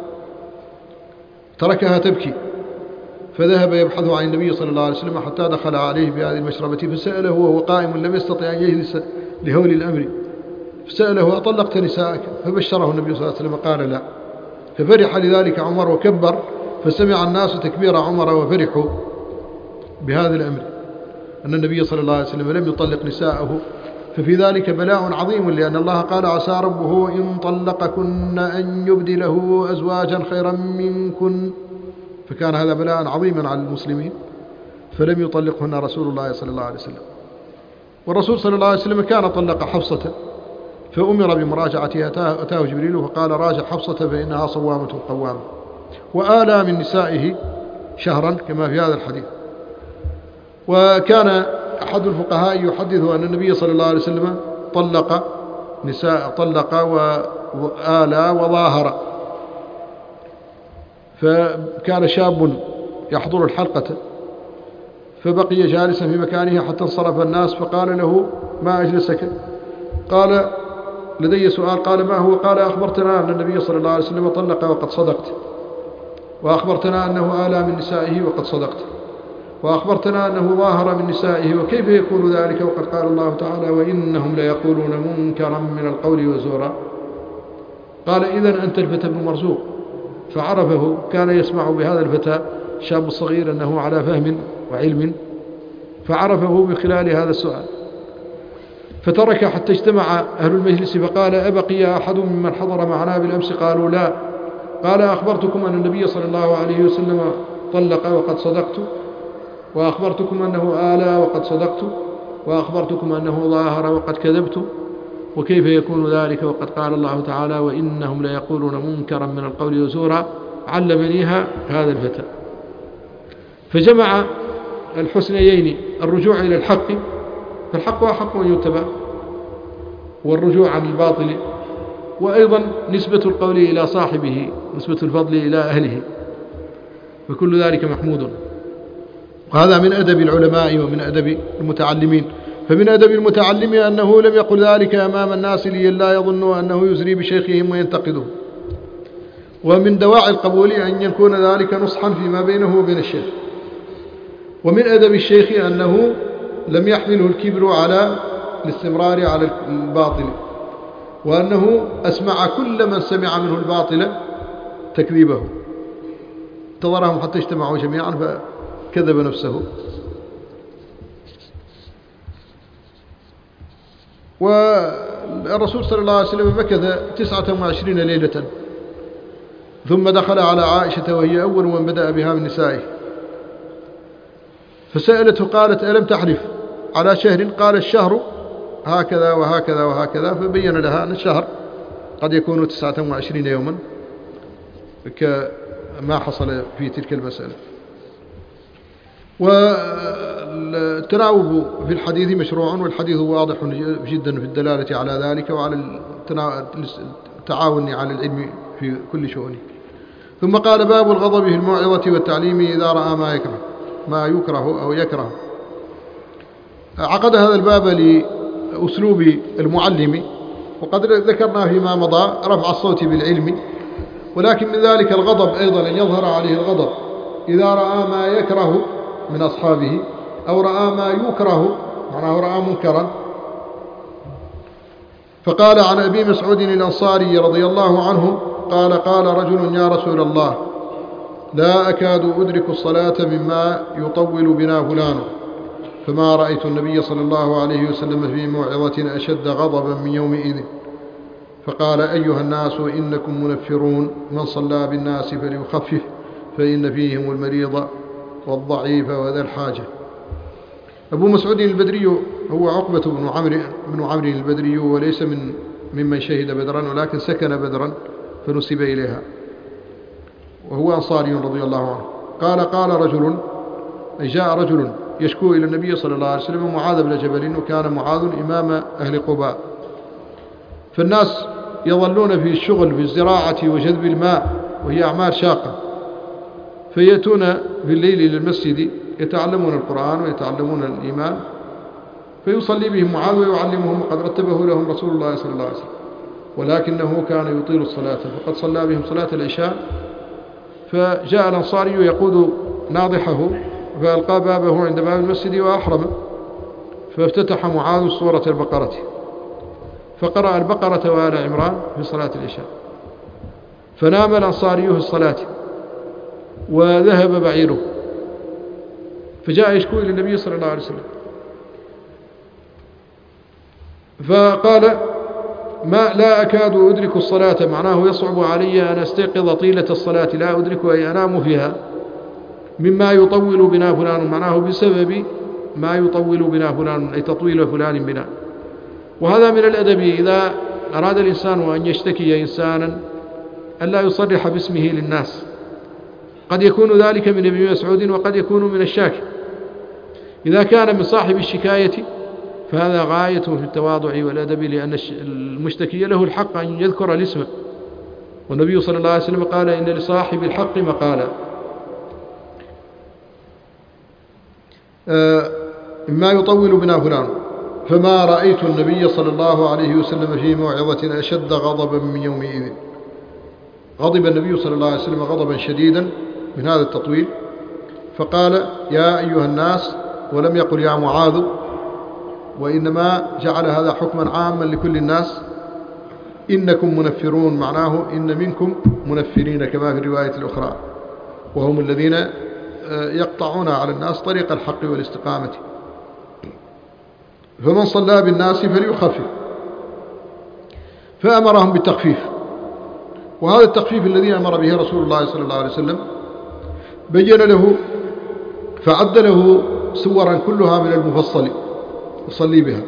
تركها تبكي، فذهب يبحث عن النبي صلى الله عليه وسلم حتى دخل عليه بهذه المشربة، فسأله وهو قائم لم يستطع أن يجلس لهول الأمر، فسأله: أطلقت نساءك؟ فبشره النبي صلى الله عليه وسلم قال: لا. ففرح لذلك عمر وكبر، فسمع الناس تكبير عمر وفرحوا بهذا الأمر، أن النبي صلى الله عليه وسلم لم يطلق نساءه. ففي ذلك بلاء عظيم، لأن الله قال: عسى ربه إن طلقكن أن يبدله أزواجا خيرا منكن، فكان هذا بلاء عظيما على المسلمين، فلم يطلقهن رسول الله صلى الله عليه وسلم. والرسول صلى الله عليه وسلم كان طلق حفصة، فأمر بمراجعتها، أتاه جبريل فقال: راجع حفصة فإنها صوامة قوامة. وآلى من نسائه شهرا كما في هذا الحديث. وكان أحد الفقهاء يحدث أن النبي صلى الله عليه وسلم طلق وآلى وظاهر، فكان شاب يحضر الحلقة فبقي جالسا في مكانه حتى انصرف الناس، فقال له: ما أجلسك؟ قال: لدي سؤال. قال: ما هو؟ قال: أخبرتنا أن النبي صلى الله عليه وسلم طلق وقد صدقت، وأخبرتنا أنه آلى من نسائه وقد صدقت، وأخبرتنا أنه ظاهر من نسائه، وكيف يكون ذلك وقد قال الله تعالى: وإنهم ليقولون منكرا من القول وزورا؟ قال: إذن أنت الفتى بن مرزوق. فعرفه، كان يسمع بهذا الفتى الشاب الصغير أنه على فهم وعلم، فعرفه من خلال هذا السؤال، فترك حتى اجتمع أهل المجلس، فقال: أبقي أحد ممن حضر معنا بالأمس؟ قالوا: لا. قال: أخبرتكم أن النبي صلى الله عليه وسلم طلق وقد صدقت، وأخبرتكم أنه آلى وقد صدقت، وأخبرتكم أنه ظاهر وقد كذبت، وكيف يكون ذلك وقد قال الله تعالى: وإنهم ليقولون منكرا من القول وزورا؟ علمنيها هذا الفتى. فجمع الحسنيين: الرجوع إلى الحق، فالحق أحق أن يتبع، والرجوع عن الباطل، وأيضا نسبة القول إلى صاحبه، نسبة الفضل إلى أهله، فكل ذلك محمود. وهذا من أدب العلماء ومن أدب المتعلمين. فمن أدب المتعلم أنه لم يقل ذلك أمام الناس لئلا يظنوا أنه يزري بشيخهم وينتقده. ومن دواعي القبول أن يكون ذلك نصحا فيما بينه وبين الشيخ. ومن أدب الشيخ أنه لم يحمله الكبر على الاستمرار على الباطل، وأنه أسمع كل من سمع منه الباطل تكذيبه، انتظرهم حتى اجتمعوا جميعا فكذب نفسه. والرسول صلى الله عليه وسلم مكث 29 ليلة، ثم دخل على عائشة وهي أول من بدأ بها من نسائه، فسألته قالت: ألم تحلف على شهر؟ قال: الشهر هكذا وهكذا وهكذا، فبين لها أن الشهر قد يكون 29 يوما كما حصل في تلك المسألة. والتناوب في الحديث مشروع، والحديث واضح جدا في الدلالة على ذلك وعلى التعاون على العلم في كل شؤونه. ثم قال: باب الغضب في الموعظة والتعليم إذا رأى ما يكره أو يكره. عقد هذا الباب لأسلوب المعلم، وقد ذكرنا فيما مضى رفع الصوت بالعلم، ولكن من ذلك الغضب أيضا، أن يظهر عليه الغضب إذا رأى ما يكره من أصحابه، أو رأى ما يكره، معناه رأى منكرا. فقال عن أبي مسعود الأنصاري رضي الله عنه قال: قال رجل: يا رسول الله، لا أكاد أدرك الصلاة مما يطول بنا فلان، فما رأيت النبي صلى الله عليه وسلم في موعظة أشد غضبا من يومئذ. فقال: أيها الناس، إنكم منفرون، من صلى بالناس فليخفف، فإن فيهم المريض والضعيف وذا الحاجة. أبو مسعود البدري هو عقبة بن عمرو البدري، وليس ممن شهد بدرا، ولكن سكن بدرا فنسب إليها، وهو أنصاري رضي الله عنه. قال: قال رجل، أي جاء رجل يشكو إلى النبي صلى الله عليه وسلم معاذ بن جبل، وكان معاذ إمام أهل قباء. فالناس يظلون في الشغل في الزراعة وجذب الماء، وهي أعمال شاقة، فيأتون في الليل إلى المسجد يتعلمون القرآن ويتعلمون الإيمان، فيصلي بهم معاذ ويعلمهم، وقد رتبه لهم رسول الله صلى الله عليه وسلم، ولكنه كان يطيل الصلاة، فقد صلى بهم صلاة العشاء. فجاء الأنصاري يقود ناضحه، فألقى بابه عند باب المسجد وأحرم، فافتتح معاذ سورة البقرة، فقرأ البقرة وآل عمران في صلاة العشاء، فنام الأنصاري في الصلاة وذهب بعيره، فجاء يشكو إلى النبي صلى الله عليه وسلم، فقال: لا أكاد أدرك الصلاة، معناه يصعب علي أن أستيقظ طيلة الصلاة، لا أدرك أي أنام فيها، مما يطول بنا فلان، معناه بسبب ما يطول بنا فلان، أي تطويل فلان بنا. وهذا من الأدب إذا أراد الإنسان أن يشتكي إنسانا ألا يصرح باسمه للناس، قد يكون ذلك من ابن مسعود وقد يكون من الشاكي. إذا كان من صاحب الشكاية فهذا غاية في التواضع والأدب، لأن المشتكي له الحق أن يذكر الاسم، والنبي صلى الله عليه وسلم قال: إن لصاحب الحق مقالا. ما يطول بنا فلان، فما رأيت النبي صلى الله عليه وسلم في موعظة أشد غضبا من يومئذ. غضب النبي صلى الله عليه وسلم غضبا شديدا من هذا التطويل، فقال: يا أيها الناس، ولم يقل يا معاذ، وإنما جعل هذا حكما عاما لكل الناس. إنكم منفرون، معناه إن منكم منفرين، كما في الرواية الأخرى، وهم الذين يقطعون على الناس طريق الحق والاستقامة. فمن صلى بالناس فليخفف، فأمرهم بالتخفيف. وهذا التخفيف الذي أمر به رسول الله صلى الله عليه وسلم بين له، فعد له سورا كلها من المفصل يصلي بها،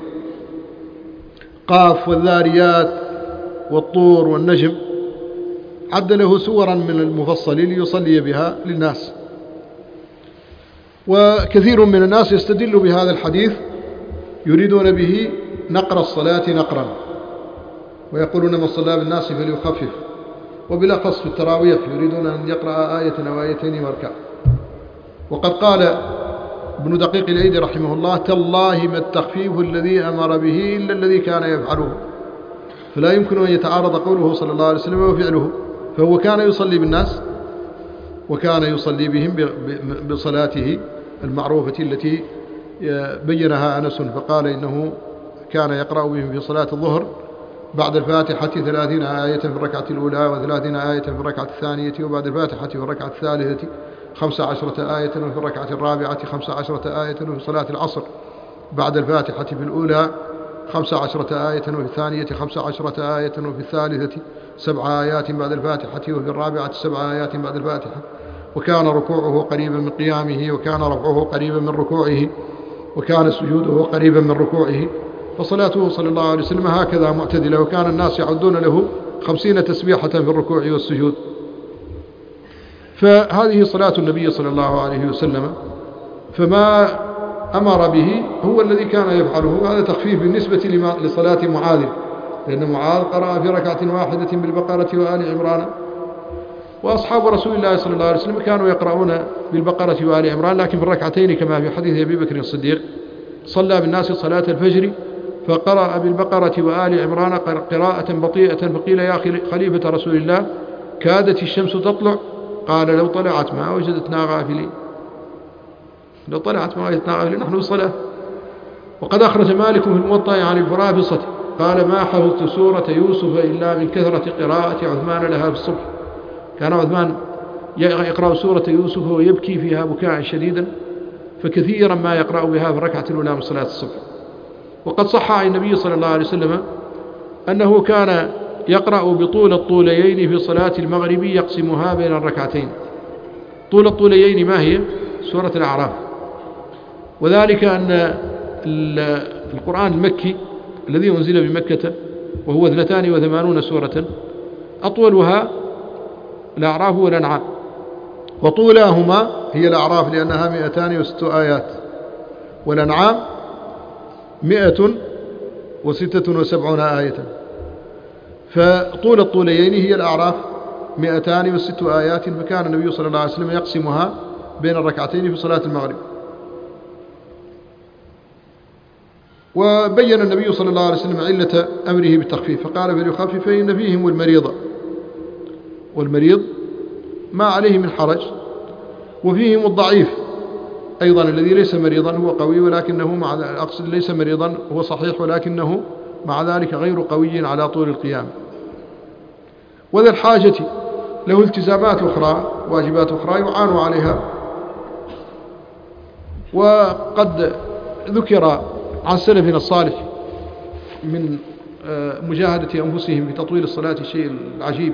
قاف والذاريات والطور والنجم، عد له سورا من المفصل ليصلي بها للناس. وكثير من الناس يستدل بهذا الحديث، يريدون به نقر الصلاة نقرا، ويقولون من صلى بالناس فليخفف، وبالأخص في التراويح يريدون أن يقرأ آية أو آيتين ويركع. وقد قال ابن دقيق العيد رحمه الله: تالله ما التخفيف الذي أمر به إلا الذي كان يفعله. فلا يمكن أن يتعارض قوله صلى الله عليه وسلم وفعله، فهو كان يصلي بالناس وكان يصلي بهم بصلاته المعروفة التي بينها أنس فقال إنه كان يقرأ بهم في صلاة الظهر بعد الفاتحة 30 آية في الركعة الأولى و30 آية في الركعة الثانية، وبعد الفاتحة في الركعة الثالثة 15 آية، وفي الركعة الرابعة 15 آية، وفي صلاة العصر بعد الفاتحة في الأولى 15 آية، وفي الثانية 15 آية، وفي الثالثة 7 آيات بعد الفاتحة، وفي الرابعة 7 آيات بعد الفاتحة. وكان ركوعه قريبا من قيامه، وكان رفعه قريبا من ركوعه، وكان سجوده قريبا من ركوعه. فصلاته صلى الله عليه وسلم هكذا معتدلة، وكان الناس يعدون له 50 تسبيحة في الركوع والسجود. فهذه صلاة النبي صلى الله عليه وسلم، فما أمر به هو الذي كان يفعله. هذا تخفيف بالنسبة لصلاة معاذ، لأن معاذ قرأ في ركعة واحدة بالبقرة وآل عمران، وأصحاب رسول الله صلى الله عليه وسلم كانوا يقرؤون بالبقرة وآل عمران، لكن في الركعتين كما في حديث أبي بكر الصديق: صلى بالناس صلاة الفجر فقرأ بالبقرة وآل عمران قراءة بطيئة، فقيل: يا خليفة رسول الله، كادت الشمس تطلع. قال: لو طلعت ما وجدتنا غافلين، لو طلعت ما وجدتنا غافلين، نحن الصلاة. وقد أخرج مالك في الموطأ عن الفرافصة قال: ما حفظت سورة يوسف إلا من كثرة قراءة عثمان لها في الصبح. كان عثمان يقرأ سورة يوسف ويبكي فيها بكاء شديدا، فكثيرا ما يقرأ بها في الركعة الأولى من صلاة الصبح. وقد صح عن النبي صلى الله عليه وسلم أنه كان يقرأ بطول الطوليين في صلاة المغرب يقسمها بين الركعتين. طول الطوليين ما هي؟ سورة الأعراف. وذلك أن القرآن المكي الذي أنزل بمكة وهو 82 سورة، أطولها الأعراف والأنعام، وطولاهما هي الأعراف لأنها 206 آيات، والأنعام 176 آية. فطول الطوليين هي الأعراف 206 آيات، فكان النبي صلى الله عليه وسلم يقسمها بين الركعتين في صلاة المغرب. وبين النبي صلى الله عليه وسلم علة أمره بالتخفيف، فقال: فليخفف فإن فيهم المريض، والمريض ما عليه من حرج، وفيهم الضعيف أيضا الذي ليس مريضا هو قوي، ولكنه أقصد ليس مريضا هو صحيح ولكنه مع ذلك غير قوي على طول القيام. وذا الحاجة له التزامات أخرى، واجبات أخرى يعان عليها. وقد ذكر عن سلفنا الصالح من مجاهدة أنفسهم في تطويل الصلاة الشيء العجيب.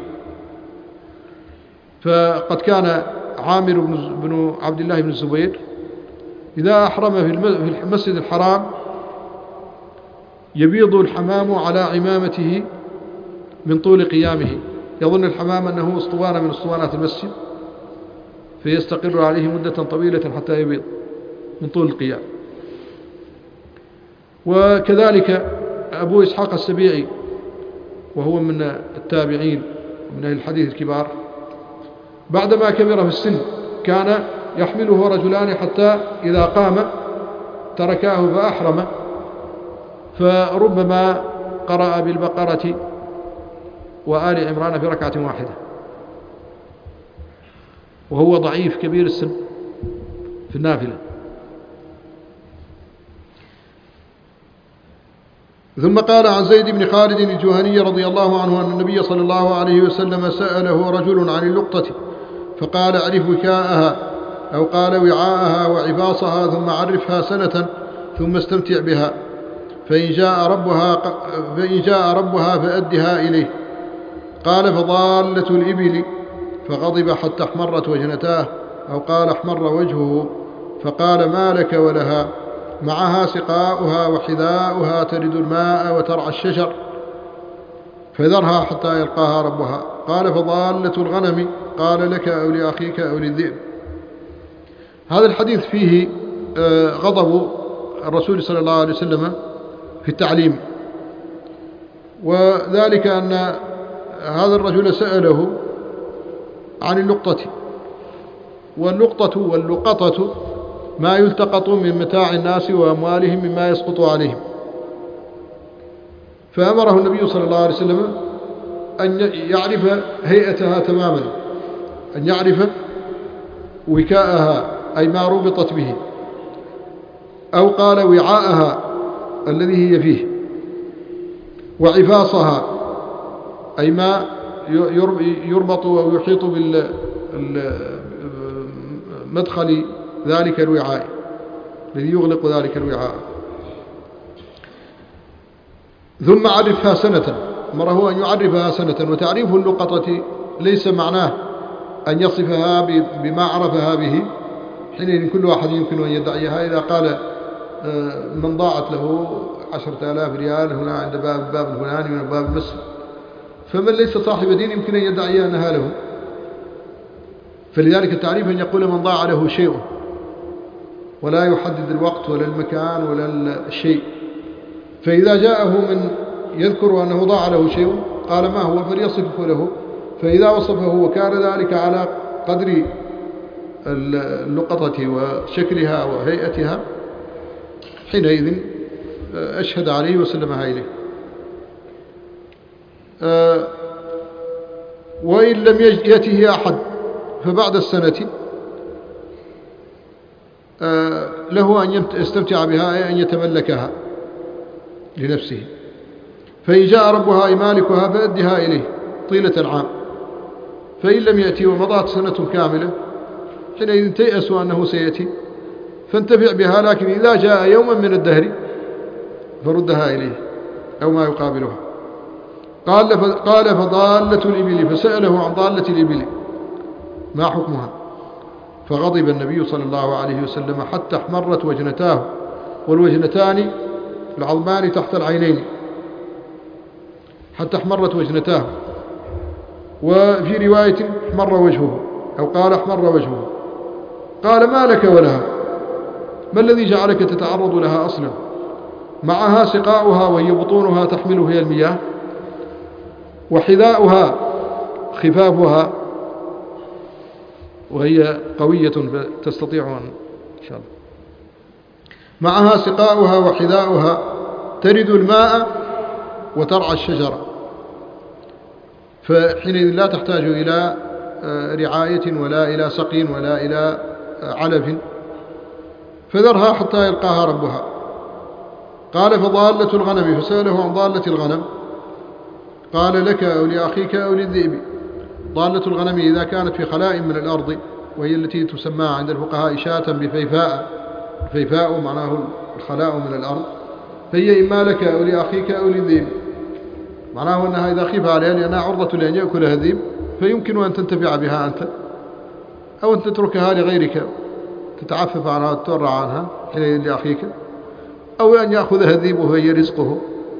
فقد كان عامر بن عبد الله بن الزبير إذا أحرم في المسجد الحرام يبيض الحمام على عمامته من طول قيامه، يظن الحمام أنه اسطوانة من اسطوانات المسجد، فيستقر عليه مدة طويلة حتى يبيض من طول القيام. وكذلك أبو إسحاق السبيعي وهو من التابعين ومن أهل الحديث الكبار، بعدما كبر في السن كان يحمله رجلان حتى إذا قام تركاه فأحرم، فربما قرأ بالبقرة وآل عمران في ركعة واحدة وهو ضعيف كبير السن في النافلة. ثم قال عن زيد بن خالد الجهني رضي الله عنه أن النبي صلى الله عليه وسلم سأله رجل عن اللقطة فقال: أعرف وكاءها، أو قال وعاءها وعباصها، ثم عرفها سنة ثم استمتع بها، فإن جاء ربها فأدها إليه. قال: فضالة الإبل، فغضب حتى احمرت وجنتاه، أو قال احمر وجهه، فقال: ما لك ولها؟ معها سقاؤها وحذاؤها ترد الماء وترعى الشجر، فذرها حتى يلقاها ربها. قال: فضالة الغنم، قال: لك أو لأخيك أو للذئب. هذا الحديث فيه غضب الرسول صلى الله عليه وسلم في التعليم، وذلك أن هذا الرجل سأله عن اللقطة، واللقطة واللقطة ما يلتقط من متاع الناس وأموالهم مما يسقط عليهم. فأمره النبي صلى الله عليه وسلم أن يعرف هيئتها تماما، أن يعرف وكاءها أي ما ربطت به، أو قال وعاءها الذي هي فيه، وعفاصها أي ما يربط أو يحيط بالمدخل ذلك الوعاء الذي يغلق ذلك الوعاء. ثم عرفها سنة، أمره أن يعرفها سنة. وتعريف اللقطة ليس معناه أن يصفها بما عرفها به، حينئذ كل واحد يمكن أن يدعيها. إذا قال من ضاعت له 10,000 ريال هنا عند باب الفلاني من باب المسجد، فمن ليس صاحب دين يمكن أن يدعي أنها له. فلذلك التعريف أن يقول من ضاع له شيء، ولا يحدد الوقت ولا المكان ولا الشيء. فإذا جاءه من يذكر أنه ضاع له شيء قال ما هو فليصفه له، فإذا وصفه وكان ذلك على قدر اللقطة وشكلها وهيئتها حينئذ أشهد عليه وسلمها إليه. وإن لم يأته أحد فبعد السنة له أن يستمتع بها، أي أن يتملكها لنفسه. فإن جاء ربها أي مالكها فأدها إليه طيلة العام. فإن لم يأتي ومضت سنة كاملة حينئذ تيأسوا أنه سيأتي فانتفع بها، لكن إذا جاء يوما من الدهر فردها إليه أو ما يقابلها. قال فضالة الإبل، فسأله عن ضالة الإبل ما حكمها، فغضب النبي صلى الله عليه وسلم حتى احمرت وجنتاه، والوجنتان العظمان تحت العينين، حتى احمرت وجنتاه. وفي رواية احمر وجهه، أو قال احمر وجهه. قال ما لك ولها؟ ما الذي جعلك تتعرض لها أصلا؟ معها سقاؤها وهي بطونها تحمل هي المياه، وحذاؤها خفافها وهي قوية فتستطيع أن شاء الله. معها سقاؤها وحذاؤها ترد الماء وترعى الشجرة، فحينئذ لا تحتاج إلى رعاية ولا إلى سقي ولا إلى علف، فذرها حتى يلقاها ربها. قال فضالة الغنم، فسأله عن ضالة الغنم قال لك أو لأخيك أو للذئب. ضالة الغنم إذا كانت في خلاء من الأرض، وهي التي تسمى عند الفقهاء شاة بفيفاء، الفيفاء معناه الخلاء من الأرض، فهي إما لك أو لأخيك أو للذئب. معناه أنها إذا خيف عليها لأنها عرضة لأن يأكلها الذئب فيمكن أن تنتفع بها أنت، أو أن تتركها لغيرك تتعفف عنها وتتورع عنها حينئذ لأخيك، أو أن يأخذها الذئب وهي رزقه.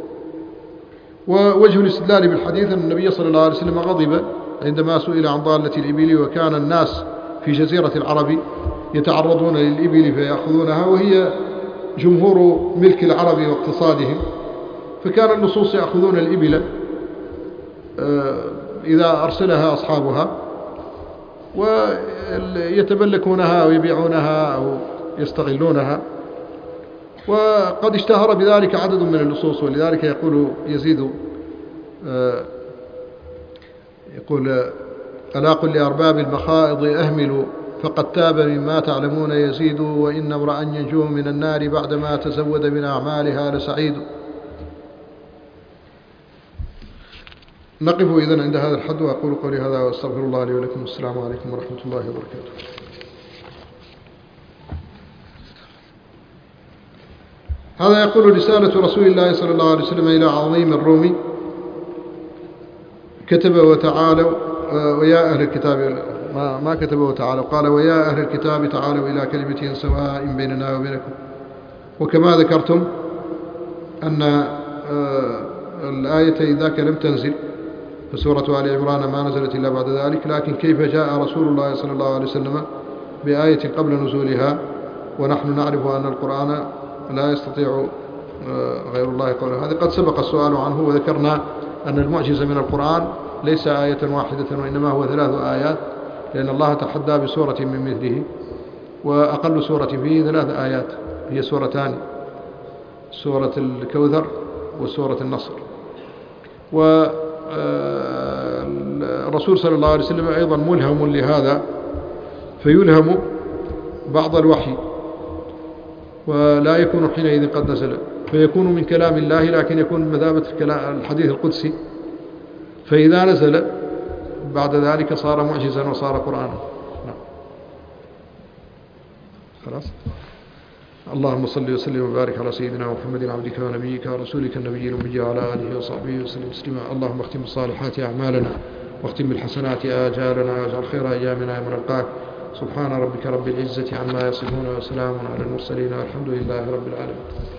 ووجه الاستدلال بالحديث أن النبي صلى الله عليه وسلم غضب عندما سئل عن ضالة الإبل، وكان الناس في جزيرة العرب يتعرضون للإبل فيأخذونها، وهي جمهور ملك العرب واقتصادهم، فكان اللصوص يأخذون الإبل إذا أرسلها أصحابها ويتملكونها أو يبيعونها أو يستغلونها. وقد اشتهر بذلك عدد من اللصوص، ولذلك يقول يزيد يقول ألا قل لأرباب المخائض أهملوا فقد تاب مما تعلمون يزيد، وإن امرأ ينجو من النار بعدما تزود من أعمالها لسعيد. نقف إذن عند هذا الحد، وأقول قولي هذا وأستغفر الله لي ولكم. السلام عليكم ورحمة الله وبركاته. هذا يقول رسالة رسول الله صلى الله عليه وسلم إلى عظيم الرومي، كتب وتعالوا ويا أهل الكتاب، ما كتب وتعالوا، قال ويا أهل الكتاب تعالوا إلى كلمة سواء بيننا وبينكم. وكما ذكرتم أن الآية إذاك لم تنزل، فسورة آل عمران ما نزلت إلا بعد ذلك، لكن كيف جاء رسول الله صلى الله عليه وسلم بآية قبل نزولها، ونحن نعرف أن القرآن لا يستطيع غير الله قوله. هذا قد سبق السؤال عنه، وذكرنا أن المعجزة من القرآن ليس آية واحدة وإنما هو 3 آيات، لأن الله تحدى بسورة من مثله، وأقل سورة فيه 3 آيات، هي سورتان، سورة الكوثر وسورة النصر. والرسول صلى الله عليه وسلم أيضا ملهم لهذا، فيلهم بعض الوحي ولا يكون حينئذ قد نزل، فيكون من كلام الله لكن يكون بمثابة الحديث القدسي، فإذا نزل بعد ذلك صار معجزا وصار قرآنا. نعم. خلاص. اللهم صل وسلم وبارك على سيدنا محمد عبدك ونبيك ورسولك النبي الأمي وعلى آله وصحبه وسلم تسليما. اللهم اختم بالصالحات أعمالنا واختم بالحسنات آجالنا واجعل خير أيامنا يوم نلقاك. سبحان ربك رب العزة عما يصفون وسلام على المرسلين والحمد لله رب العالمين.